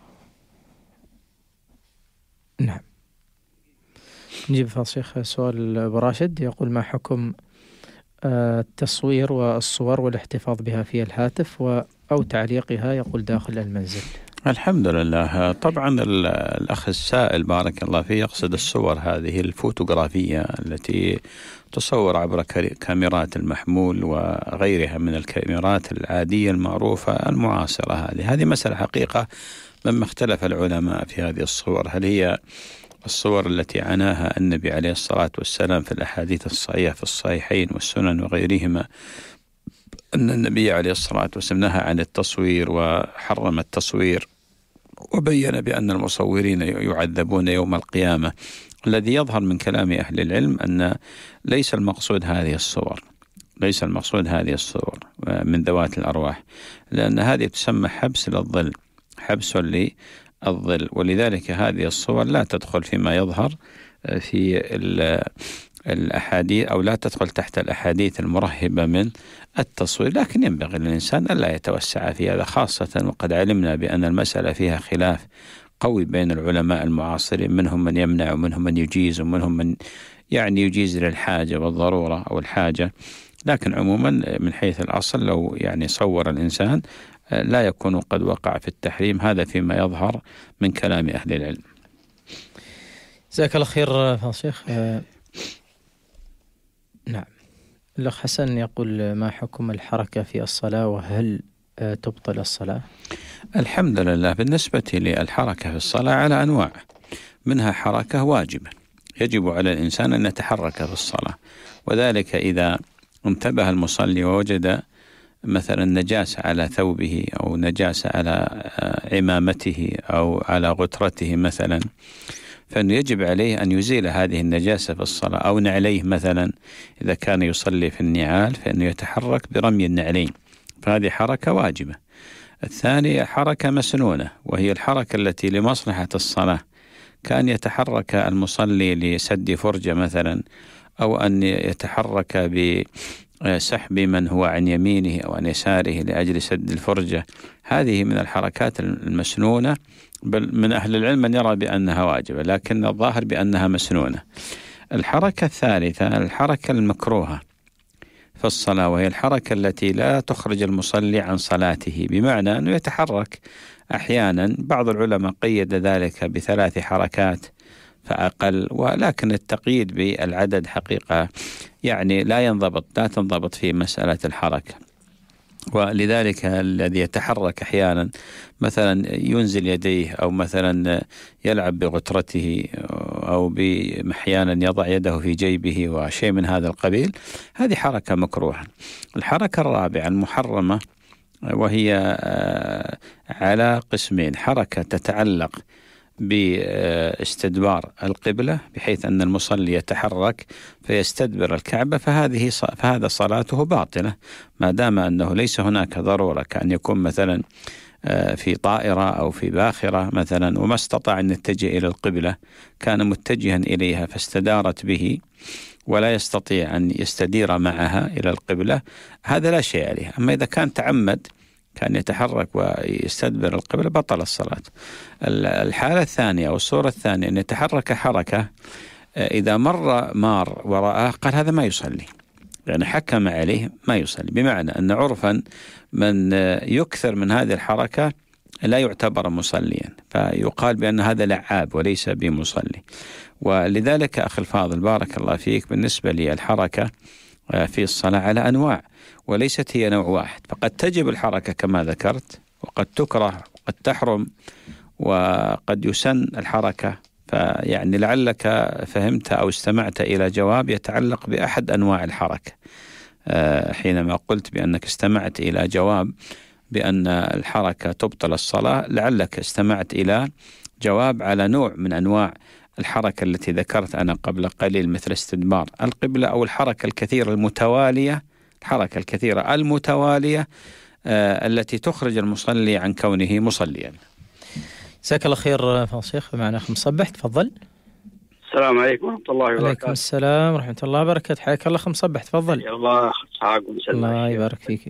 نعم. نجيب فضل الشيخ سؤال أبو راشد. يقول: ما حكم التصوير والصور والاحتفاظ بها في الهاتف أو تعليقها يقول داخل المنزل؟ الحمد لله. طبعا الأخ السائل بارك الله فيه يقصد الصور هذه الفوتوغرافية التي تصور عبر كاميرات المحمول وغيرها من الكاميرات العادية المعروفة المعاصرة. هذه مسألة حقيقة مما اختلف العلماء في هذه الصور. هل هي الصور التي عناها النبي عليه الصلاة والسلام في الأحاديث الصحيحة في الصحيحين والسنن وغيرهما، أن النبي عليه الصلاة والسلام نهى عن التصوير وحرم التصوير وبين بأن المصورين يعذبون يوم القيامة. الذي يظهر من كلام أهل العلم أن ليس المقصود هذه الصور من ذوات الأرواح، لأن هذه تسمى حبس للظل، حبس للظل، ولذلك هذه الصور لا تدخل فيما يظهر في الأحاديث أو لا تدخل تحت الأحاديث المرهبة من التصوير. لكن ينبغي للإنسان ألا يتوسع في هذا، خاصة وقد علمنا بأن المسألة فيها خلاف قوي بين العلماء المعاصرين، منهم من يمنع ومنهم من يجيز ومنهم من يعني يجيز للحاجة والضرورة أو الحاجة. لكن عموما من حيث الأصل لو يعني صور الإنسان لا يكون قد وقع في التحريم، هذا فيما يظهر من كلام أهل العلم. جزاك الله خير فضل الشيخ. نعم. الأخ حسن يقول: ما حكم الحركة في الصلاة وهل تبطل الصلاة؟ الحمد لله. بالنسبة للحركة في الصلاة على أنواع، منها حركة واجبة يجب على الإنسان أن يتحرك في الصلاة، وذلك إذا انتبه المصلي ووجد مثلا نجاسة على ثوبه أو نجاسة على عمامته أو على غترته مثلا، فإنه يجب عليه أن يزيل هذه النجاسة في الصلاة، أو نعليه مثلا إذا كان يصلي في النعال فإنه يتحرك برمي النعلين، فهذه حركة واجبة. الثانية حركة مسنونة، وهي الحركة التي لمصلحة الصلاة كان يتحرك المصلي لسد فرجة مثلا، أو أن يتحرك بسحب من هو عن يمينه أو عن يساره لأجل سد الفرجة، هذه من الحركات المسنونة. بل من أهل العلم من يرى بأنها واجبة، لكن الظاهر بأنها مسنونة. الحركة الثالثة الحركة المكروهة في الصلاة، وهي الحركة التي لا تخرج المصلي عن صلاته، بمعنى أنه يتحرك أحيانا. بعض العلماء قيد ذلك ب3 حركات فأقل، ولكن التقييد بالعدد حقيقة يعني لا تنضبط في مسألة الحركة. ولذلك الذي يتحرك أحيانا مثلا ينزل يديه، أو مثلا يلعب بغترته، أو أحيانا يضع يده في جيبه وشيء من هذا القبيل، هذه حركة مكروهة. الحركة الرابعة المحرمة، وهي على قسمين: حركة تتعلق باستدبار القبلة، بحيث أن المصلي يتحرك فيستدبر الكعبة، فهذا صلاته باطلة، ما دام أنه ليس هناك ضرورة، كأن يكون مثلا في طائرة أو في باخرة مثلا وما استطاع أن يتجه إلى القبلة، كان متجها إليها فاستدارت به ولا يستطيع أن يستدير معها إلى القبلة، هذا لا شيء عليه. أما إذا كان تعمد كان يتحرك ويستدبر القبلة بطل الصلاة. الحالة الثانية أو الصورة الثانية أن يتحرك حركة إذا مار وراءه قال هذا ما يصلي، يعني حكم عليه ما يصلي، بمعنى أن عرفا من يكثر من هذه الحركة لا يعتبر مصليا، فيقال بأن هذا لعاب وليس بمصلي. ولذلك أخي الفاضل بارك الله فيك، بالنسبة للحركة في الصلاة على أنواع، وليست هي نوع واحد، فقد تجب الحركة كما ذكرت، وقد تكره، وقد تحرم، وقد يسن الحركة. فيعني لعلك فهمت أو استمعت إلى جواب يتعلق بأحد أنواع الحركة، حينما قلت بأنك استمعت إلى جواب بأن الحركة تبطل الصلاة، لعلك استمعت إلى جواب على نوع من أنواع الحركة التي ذكرت أنا قبل قليل، مثل استدبار القبلة، أو الحركة الكثيرة المتوالية، التي تخرج المصلي عن كونه مصليا. جزاك الله خير فضل الشيخ. معنا أخ مصبح، تفضل. السلام عليكم ورحمة الله وبركاته. عليكم السلام ورحمة الله وبركاته، حياك الله أخ مصبح، تفضل. الله الله يبارك فيك.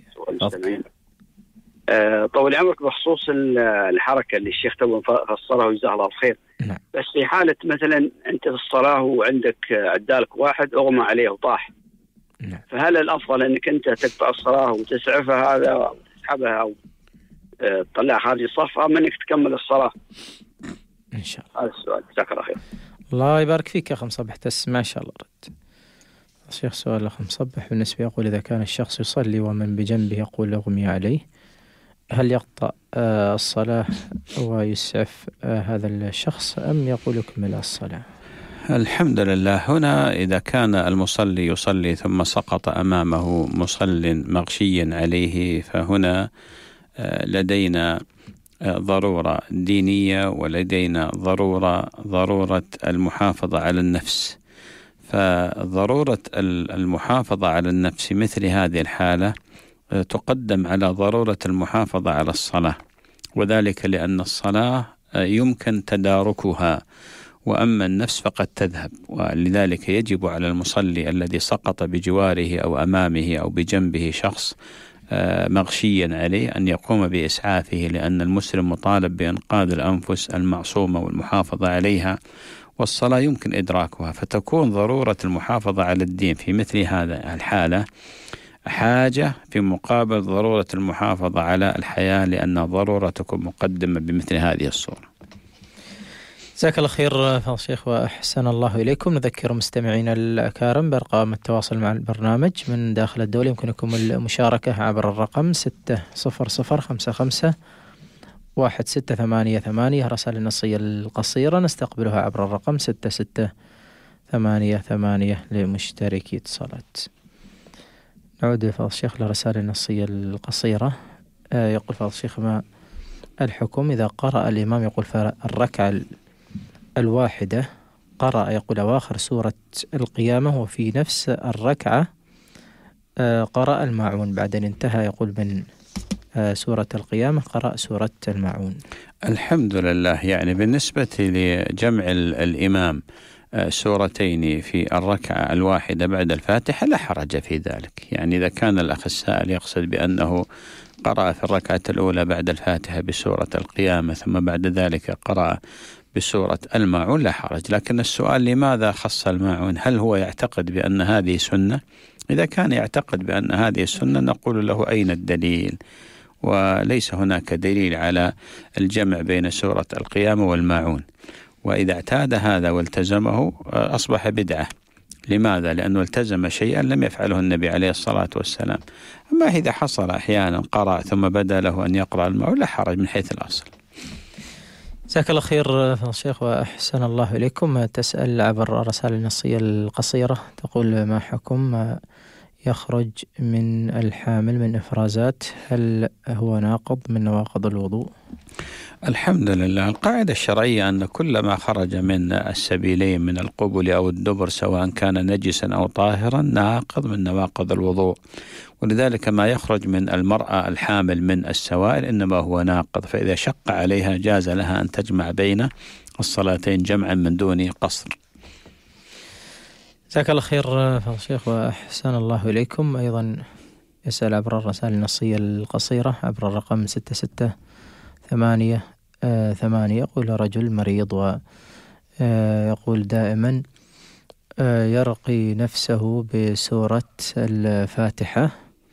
طول عمرك، بخصوص الحركة اللي الشيخ تو فسرها وجزاه الله الخير. نعم. بس في حالة مثلا أنت في الصلاة وعندك عدالك واحد أغمى عليه وطاح، نعم. فهل الأفضل أنك أنت تقطع الصلاة وتسعفها هذا وتسحبها أو تطلع خارج الصف، أم أنك تكمل الصلاة؟ إن شاء الله. هذا السؤال، جزاك الله خير. الله يبارك فيك يا أخ مصبح، تسمع إن شاء الله رد. الشيخ سؤال الأخ مصبح بالنسبة يقول: إذا كان الشخص يصلي ومن بجنبه يقول أغمي عليه، هل يقطع الصلاة ويسعف هذا الشخص، أم يقول اكمل الصلاة؟ الحمد لله. هنا إذا كان المصلي يصلي ثم سقط أمامه مصل مغشي عليه، فهنا لدينا ضرورة دينية، ولدينا ضرورة المحافظة على النفس. فضرورة المحافظة على النفس مثل هذه الحالة تقدم على ضرورة المحافظة على الصلاة، وذلك لأن الصلاة يمكن تداركها، وأما النفس فقد تذهب. ولذلك يجب على المصلي الذي سقط بجواره أو أمامه أو بجنبه شخص مغشيا عليه أن يقوم بإسعافه، لأن المسلم مطالب بإنقاذ الأنفس المعصومة والمحافظة عليها، والصلاة يمكن إدراكها. فتكون ضرورة المحافظة على الدين في مثل هذا الحالة حاجة في مقابل ضرورة المحافظة على الحياة، لأن ضرورتكم مقدمة بمثل هذه الصورة. جزاك الله خير فضل الشيخ وأحسن الله إليكم. نذكر مستمعينا الأكارم بأرقام التواصل مع البرنامج من داخل الدولة. يمكنكم المشاركة عبر الرقم 600551688. رسائل النصية القصيرة نستقبلها عبر الرقم 6688 لمشتركي اتصالات. نعود فضل الشيخ لرسائل النصية القصيرة. يقول فضل الشيخ: ما الحكم إذا قرأ الإمام يقول فالركعة الواحدة قرأ يقول أواخر سورة القيامة، وفي نفس الركعة قرأ الماعون، بعدين انتهى يقول من سورة القيامة قرأ سورة الماعون. الحمد لله. يعني بالنسبة لجمع الإمام سورتين في الركعة الواحدة بعد الفاتحة لا حرج في ذلك. يعني إذا كان الأخ السائل يقصد بأنه قرأ في الركعة الأولى بعد الفاتحة بسورة القيامة ثم بعد ذلك قرأ بسورة الماعون لا حرج. لكن السؤال لماذا خص الماعون؟ هل هو يعتقد بأن هذه سنة؟ إذا كان يعتقد بأن هذه السنة نقول له أين الدليل؟ وليس هناك دليل على الجمع بين سورة القيامة والماعون. وإذا اعتاد هذا والتزمه أصبح بدعة. لماذا؟ لأنه التزم شيئا لم يفعله النبي عليه الصلاة والسلام. أما إذا حصل أحيانا قرأ ثم بدا له أن يقرأ الماعون لا حرج من حيث الأصل. جزاك الله خير شيخ وأحسن الله إليكم. تسأل عبر الرسائل النصية القصيرة تقول: ما حكم يخرج من الحامل من إفرازات؟ هل هو ناقض من نواقض الوضوء؟ الحمد لله. القاعدة الشرعية أن كل ما خرج من السبيلين من القبل أو الدبر سواء كان نجسا أو طاهرا ناقض من نواقض الوضوء. ولذلك ما يخرج من المرأة الحامل من السوائل إنما هو ناقض. فإذا شق عليها جاز لها أن تجمع بين الصلاتين جمعا من دون قصر. جزاك الله خير شيخ وأحسن الله إليكم. أيضا يسأل عبر الرسائل النصية القصيرة عبر الرقم 6688. يقول: رجل مريض ويقول دائما يرقي نفسه بسورة الفاتحة،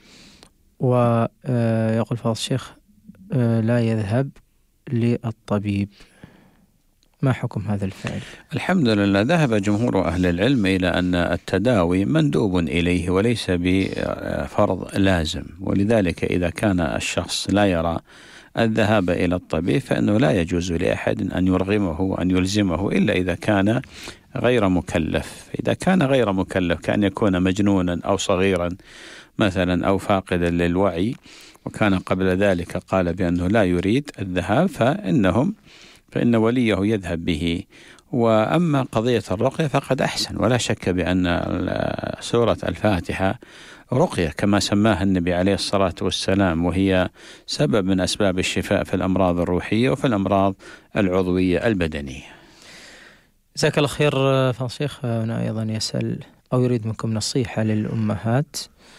ويقول فضل الشيخ لا يذهب للطبيب، ما حكم هذا الفعل؟ الحمد لله. ذهب جمهور أهل العلم إلى أن التداوي مندوب إليه وليس بفرض لازم. ولذلك إذا كان الشخص لا يرى الذهاب إلى الطبيب فإنه لا يجوز لأحد أن يرغمه وأن يلزمه إلا إذا كان غير مكلف. إذا كان غير مكلف كأن يكون مجنونا أو صغيرا مثلا أو فاقدا للوعي وكان قبل ذلك قال بأنه لا يريد الذهاب فإن وليه يذهب به. وأما قضية الرقية فقد أحسن، ولا شك بأن سورة الفاتحة رقية كما سماها النبي عليه الصلاة والسلام، وهي سبب من أسباب الشفاء في الأمراض الروحية وفي الأمراض العضوية البدنية. جزاك الله خير فضل الشيخ. هنا أيضا يسأل أو يريد منكم نصيحة للأمهات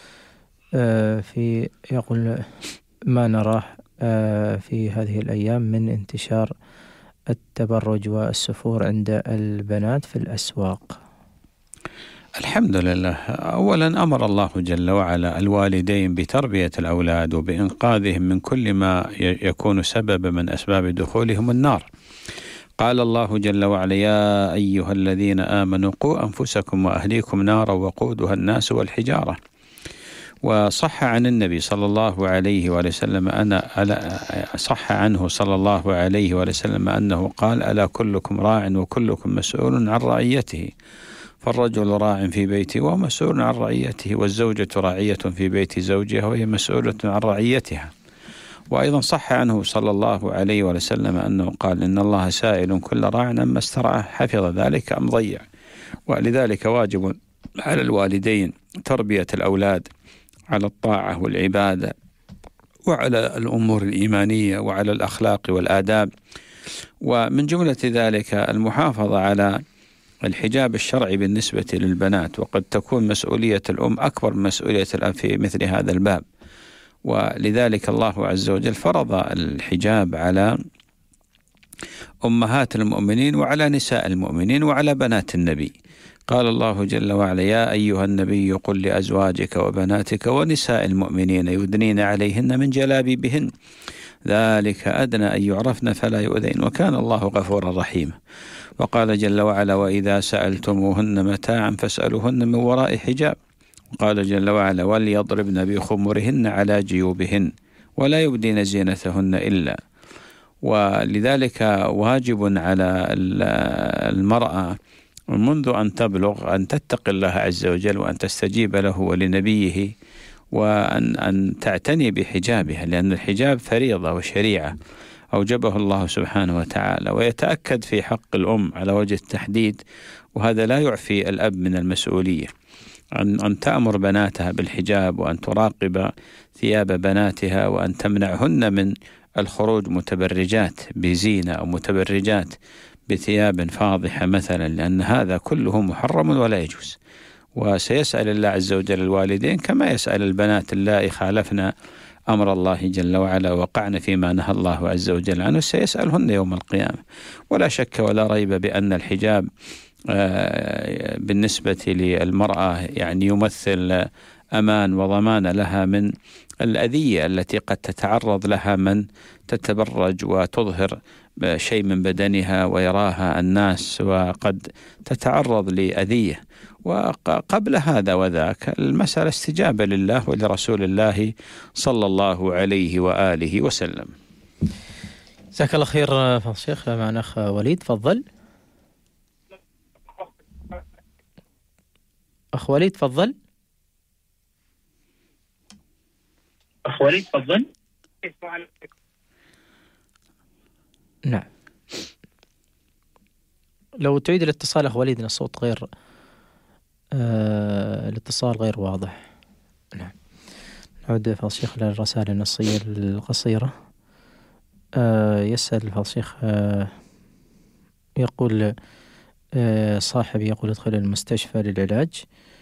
يقول ما نراه في هذه الأيام من انتشار التبرج والسفور عند البنات في الأسواق. الحمد لله. أولا أمر الله جل وعلا الوالدين بتربية الأولاد وبإنقاذهم من كل ما يكون سبب من أسباب دخولهم النار. قال الله جل وعلا: يا أيها الذين آمنوا قوا أنفسكم وأهليكم نارا وقودها الناس والحجارة. وصح عن النبي صلى الله عليه وسلم صح عنه صلى الله عليه وسلم أنه قال: ألا كلكم راع وكلكم مسؤول عن رعيته، فالرجل راع في بيته ومسؤول عن رعيته، والزوجة راعية في بيت زوجها وهي مسؤولة عن رعيتها. وأيضا صح عنه صلى الله عليه وسلم أنه قال: إن الله سائل كل راع عما استرعى حفظ ذلك أم ضيع. ولذلك واجب على الوالدين تربية الأولاد على الطاعة والعبادة وعلى الأمور الإيمانية وعلى الأخلاق والآداب. ومن جملة ذلك المحافظة على الحجاب الشرعي بالنسبة للبنات، وقد تكون مسؤولية الأم أكبر من مسؤولية الأب في مثل هذا الباب. ولذلك الله عز وجل فرض الحجاب على أمهات المؤمنين وعلى نساء المؤمنين وعلى بنات النبي. قال الله جل وعلا: يا أيها النبي قل لأزواجك وبناتك ونساء المؤمنين يدنين عليهن من جلابيبهن ذلك أدنى أن يعرفن فلا يؤذين وكان الله غفورا رحيما. وقال جل وعلا: وإذا سألتموهن متاعا فاسألوهن من وراء حجاب. وقال جل وعلا: وليضربن بخمرهن على جيوبهن ولا يبدين زينتهن إلا. ولذلك واجب على المرأة منذ أن تبلغ أن تتقي الله عز وجل وأن تستجيب له ولنبيه وأن تعتني بحجابها، لأن الحجاب فريضة وشريعة أوجبه الله سبحانه وتعالى. ويتأكد في حق الأم على وجه التحديد، وهذا لا يعفي الأب من المسؤولية. أن تأمر بناتها بالحجاب، وأن تراقب ثياب بناتها، وأن تمنعهن من الخروج متبرجات بزينة أو متبرجات بثياب فاضحة مثلا، لأن هذا كله محرم ولا يجوز. وسيسأل الله عز وجل الوالدين كما يسأل البنات اللائي خالفنا أمر الله جل وعلا وقعن فيما نهى الله عز وجل عنه، سيسألهن يوم القيامة. ولا شك ولا ريب بأن الحجاب بالنسبة للمرأة يعني يمثل أمان وضمان لها من الأذية التي قد تتعرض لها من تتبرج وتظهر شيء من بدنها ويراها الناس، وقد تتعرض لأذية. وقبل هذا وذاك المسألة استجابة لله ولرسول الله صلى الله عليه وآله وسلم. جزاك الله خير فضل الشيخ. معنا أخ وليد، تفضل. أخ وليد تفضل. أخ وليد تفضل. نعم، لو تعيد الاتصال أخ وليد، الصوت غير الاتصال غير واضح. نعم، نعود فضل الشيخ للرسائل النصية القصيرة. يسأل فضل الشيخ، يقول صاحب يقول ادخل المستشفى للعلاج،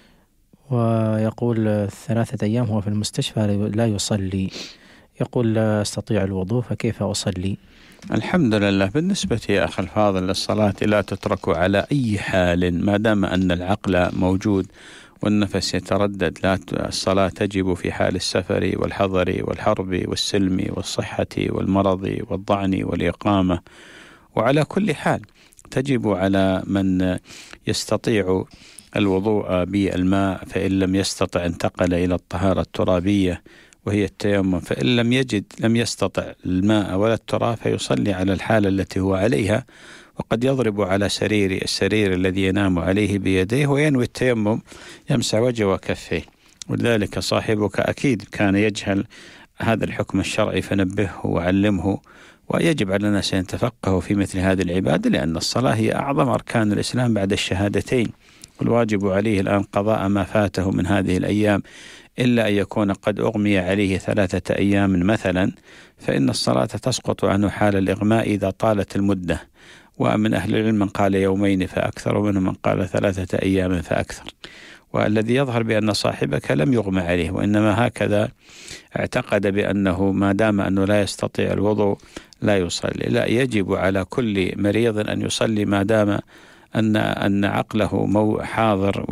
ويقول 3 أيام هو في المستشفى لا يصلي، يقول لا أستطيع الوضوء فكيف أصلي؟ الحمد لله. بالنسبة يا أخي الفاضل للصلاة لا تترك على أي حال ما دام أن العقل موجود والنفس يتردد. الصلاة تجب في حال السفر والحضر والحرب والسلم والصحة والمرض والضعن والإقامة، وعلى كل حال تجب على من يستطيع الوضوء بالماء، فإن لم يستطع انتقل إلى الطهارة الترابية وهي التيمم، فإن لم يجد لم يستطع الماء ولا التراب فيصلي على الحالة التي هو عليها، وقد يضرب على السرير الذي ينام عليه بيديه وينوي التيمم، يمسح وجهه وكفيه. ولذلك صاحبك أكيد كان يجهل هذا الحكم الشرعي فنبهه وعلمه، ويجب على الناس أن يتفقهوا في مثل هذه العبادة، لأن الصلاة هي أعظم أركان الإسلام بعد الشهادتين، والواجب عليه الآن قضاء ما فاته من هذه الأيام، إلا أن يكون قد أغمي عليه 3 أيام مثلا، فإن الصلاة تسقط عنه حال الإغماء إذا طالت المدة. ومن أهل العلم من قال 2 فأكثر، ومنهم من قال 3 أيام فأكثر. والذي يظهر بأن صاحبك لم يغمى عليه، وإنما هكذا اعتقد بأنه ما دام أنه لا يستطيع الوضوء لا يصلي. لا، يجب على كل مريض أن يصلي ما دام أن عقله حاضر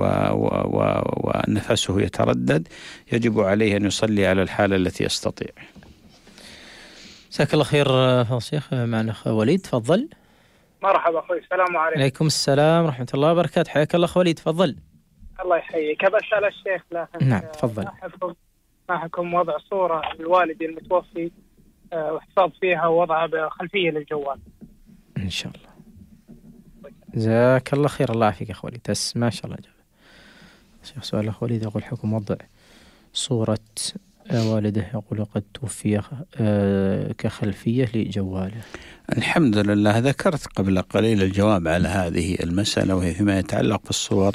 ونفسه يتردد، يجب عليه أن يصلي على الحالة التي يستطيع. جزاك الله خير فضل الشيخ. معنا أخ وليد، تفضل. مرحبا أخوي، السلام عليكم. عليكم السلام ورحمة الله وبركاته، حياك الله أخ وليد، تفضل. الله يحييك. أبى أسأل الشيخ، لكن نعم تفضل. ما حكم وضع صورة الوالد المتوفي واحتفاظ فيها ووضعها بخلفية للجوال؟ إن شاء الله. جزاك الله خير، الله يعافيك أخ وليد. ما شاء الله جاب شيخ. سؤال أخ وليد يقول حكم وضع صورة والده يقول قد توفي كخلفية لجواله. الحمد لله، ذكرت قبل قليل الجواب على هذه المسألة، وهي فيما يتعلق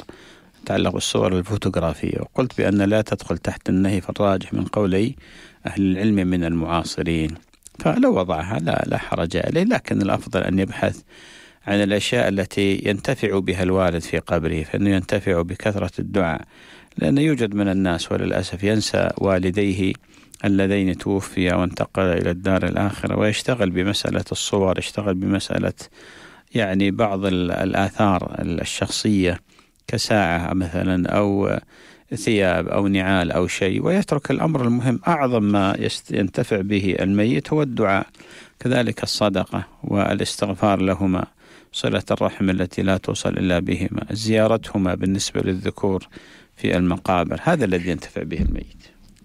بالصور الفوتوغرافية، وقلت بأن لا تدخل تحت النهي في الراجح من قولي أهل العلم من المعاصرين، فلو وضعها لا حرج عليه، لكن الأفضل أن يبحث عن الأشياء التي ينتفع بها الوالد في قبره، فإنه ينتفع بكثرة الدعاء، لأن يوجد من الناس وللأسف ينسى والديه اللذين توفيا وانتقل إلى الدار الآخرة، ويشتغل بمسألة الصور، يشتغل بمسألة يعني بعض الآثار الشخصية كساعة مثلا أو ثياب أو نعال أو شيء، ويترك الأمر المهم. أعظم ما ينتفع به الميت هو الدعاء، كذلك الصدقة والاستغفار لهما، صلة الرحم التي لا توصل إلا بهما، زيارتهما بالنسبة للذكور في المقابر، هذا الذي ينتفع به الميت.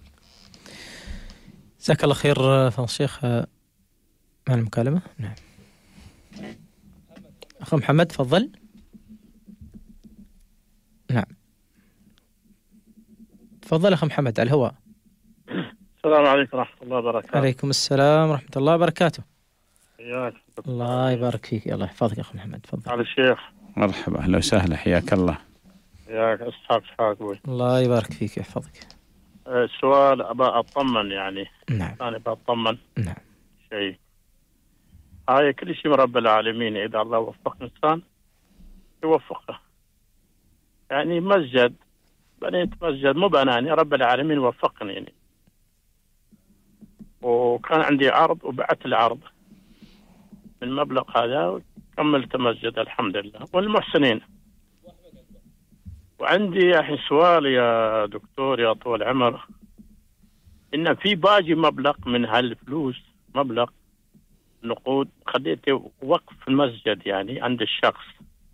جزاك الله خير فضل الشيخ. مع المكالمة. نعم أخو محمد، تفضل. نعم تفضل أخو محمد على الهواء. السلام عليكم ورحمة الله وبركاته. عليكم السلام ورحمة الله وبركاته. حياك الله يبارك فيك، الله يحفظك أخو محمد، تفضل. على الشيخ. مرحبا، أهلا وسهلا، حياك الله. ياك اسحاق ابوي. الله يبارك فيك ويحفظك. السؤال ابى اطمن يعني. نعم. انا بطمن. نعم. شيء هاي كل شيء من رب العالمين، اذا الله وفق انسان يوفقه. يعني مسجد، بنيت مسجد، مو بناني، رب العالمين وفقني يعني. وكان عندي عرض وبعت العرض من المبلغ هذا وكملت مسجد الحمد لله والمحسنين. وعندي الحين سؤال يا دكتور يا طول العمر، إن في باقي مبلغ من هالفلوس، مبلغ نقود خليته وقف في المسجد يعني عند الشخص،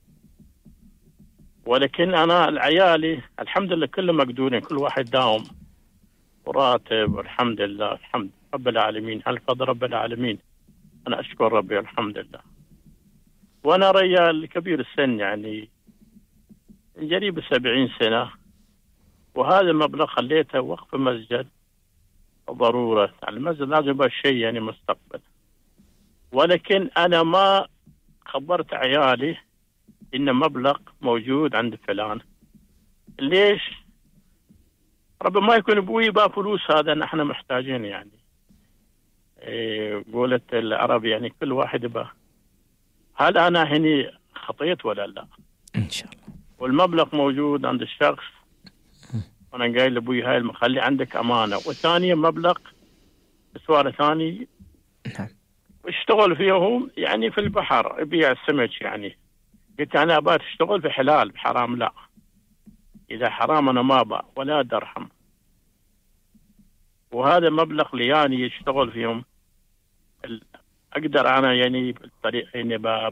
ولكن أنا العيالي الحمد لله كلهم مقدورين، كل واحد داوم وراتب والحمد لله، الحمد رب العالمين، الفضل رب العالمين، أنا أشكر ربي الحمد لله. وأنا رجال كبير السن يعني قريب 70 سنة، وهذا المبلغ خليته وقف مسجد ضرورة، المسجد لازم يبقى شيء يعني مستقبل، ولكن أنا ما خبرت عيالي إن مبلغ موجود عند فلان. ليش؟ ربما ما يكون أبوي با فلوس، هذا نحن محتاجين يعني. قولة العرب يعني كل واحد با. هل أنا هني خطيت ولا لا؟ إن شاء الله. والمبلغ موجود عند الشخص، وأنا قايل لأبوي هاي المخلي عندك أمانة. والثانية مبلغ سؤال ثاني، نعم، اشتغل فيهم يعني في البحر، يبيع السمك يعني. قلت أنا أبغى تشتغل في حلال، بحرام لا، إذا حرام أنا ما أبغى ولا درهم. وهذا مبلغ لياني يشتغل فيهم، أقدر أنا يعني بالطريق يعني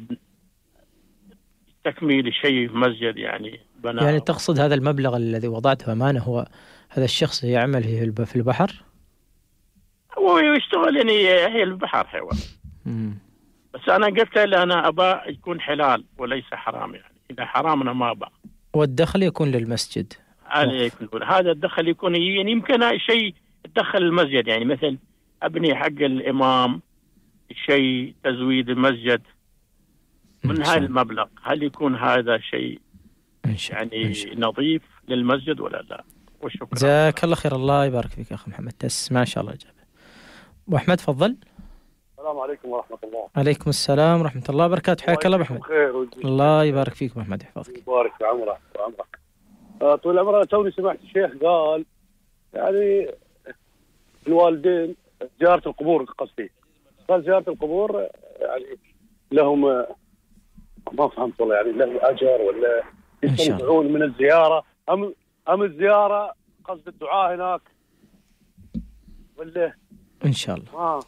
تكميل شيء في مسجد يعني بناء. يعني تقصد هذا المبلغ الذي وضعته أمانة هو هذا الشخص يعمل في البحر؟ هو يشتغل يعني هي البحر هو. بس أنا قلت له أنا أبى يكون حلال وليس حرام يعني، إذا حرام أنا ما أبى. والدخل يكون للمسجد. هذا الدخل يكون يعني يمكن شيء تدخل المسجد يعني، مثل أبني حق الإمام شيء تزويد المسجد من هذا المبلغ. هل يكون هذا شيء يعني نظيف للمسجد ولا لا؟ وشكرا. جزاك الله خير. الله يبارك فيك يا أخي محمد، تسمع إن شاء الله إجابة. أبو أحمد تفضل. السلام عليكم ورحمة الله. عليكم السلام ورحمة الله وبركاته. حياك الله أبو أحمد. الله يبارك فيك أبو أحمد، يحفظك. يبارك في عمرك وعمرك. طول عمرك. توني سمعت الشيخ قال يعني الوالدين زيارة القبور، قصدي قال زيارة القبور يعني لهم، ما فهمت والله، يعني له أجر ولا يستمتعون من الزيارة أم الزيارة قصد الدعاء هناك ولا؟ إن شاء الله.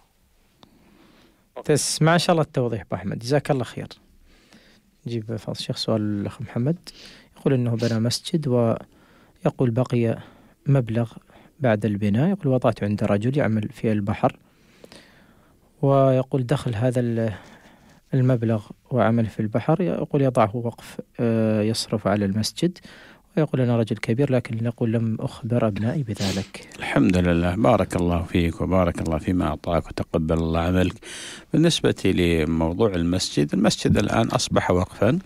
تسمع إن شاء الله التوضيح أبو أحمد، جزاك الله خير. نجيب فضل الشيخ سؤال الأخ محمد، يقول إنه بنى مسجد ويقول بقي مبلغ بعد البناء، يقول وضعته عند رجل يعمل في البحر، ويقول دخل هذا المبلغ وعمل في البحر يقول يضعه وقف يصرف على المسجد، ويقول أنا رجل كبير لكن يقول لم أخبر أبنائي بذلك. الحمد لله، بارك الله فيك وبارك الله فيما أعطاك وتقبل الله عملك. بالنسبة لموضوع المسجد الآن أصبح وقفا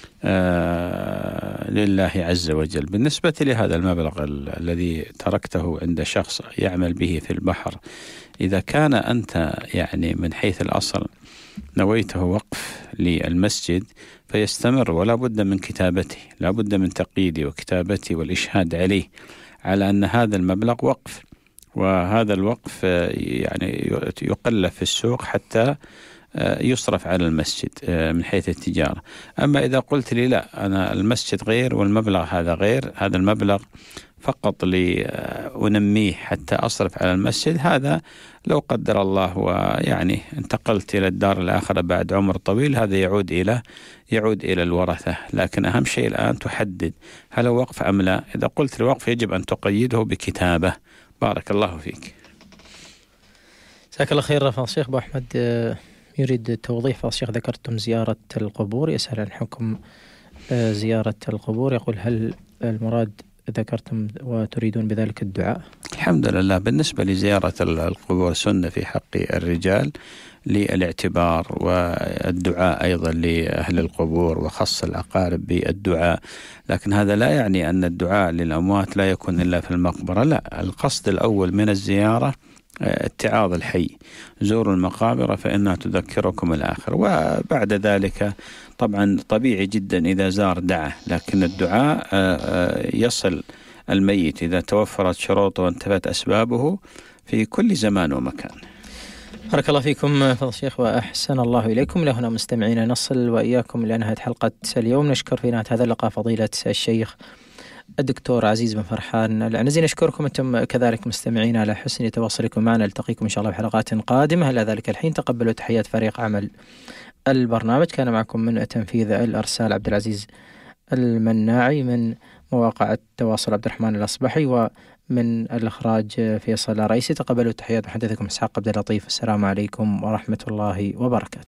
لله عز وجل. بالنسبة لهذا المبلغ الذي تركته عند شخص يعمل به في البحر، إذا كان أنت يعني من حيث الأصل نويته وقف للمسجد فيستمر، ولا بد من كتابته، لا بد من تقييده وكتابته والإشهاد عليه على أن هذا المبلغ وقف، وهذا الوقف يعني يقلب في السوق حتى يصرف على المسجد من حيث التجارة. أما إذا قلت لي لا، أنا المسجد غير والمبلغ هذا غير، هذا المبلغ فقط لأنميه حتى أصرف على المسجد، هذا لو قدر الله ويعني انتقلت إلى الدار الآخرة بعد عمر طويل، هذا يعود إلى الورثة. لكن أهم شيء الآن تحدد هل هو وقف أم لا. إذا قلت الوقف يجب أن تقيده بكتابة. بارك الله فيك. جزاك الله خير. فضل الشيخ أبو أحمد يريد توضيح. فضل الشيخ ذكرتم زيارة القبور، يسأل عن حكم زيارة القبور، يقول هل المراد ذكرتم وتريدون بذلك الدعاء. الحمد لله. بالنسبة لزيارة القبور سنة في حق الرجال للاعتبار، والدعاء أيضا لأهل القبور وخص الأقارب بالدعاء، لكن هذا لا يعني أن الدعاء للأموات لا يكون إلا في المقبرة، لا، القصد الأول من الزيارة اتعاظ الحي، زوروا المقابر فإنها تذكركم الآخر، وبعد ذلك طبعا طبيعي جدا إذا زار دعا، لكن الدعاء يصل الميت إذا توفرت شروطه وانتفت أسبابه في كل زمان ومكان. بارك الله فيكم فضل الشيخ وأحسن الله إليكم. لهنا مستمعين نصل وإياكم لنهاية حلقة اليوم. نشكر في نهاية هذا اللقاء فضيلة الشيخ الدكتور عزيز بن فرحان العنزي. نشكركم أنتم كذلك مستمعين على حسن تواصلكم معنا. نلتقيكم إن شاء الله بحلقات قادمة. إلى ذلك الحين تقبلوا تحيات فريق عمل البرنامج. كان معكم من تنفيذ الأرسال عبد العزيز المناعي، من مواقع التواصل عبد الرحمن الأصبحي، ومن الإخراج فيصل رئيسي. تقبلوا تحيات محدثكم إسحاق عبد اللطيف. السلام عليكم ورحمة الله وبركاته.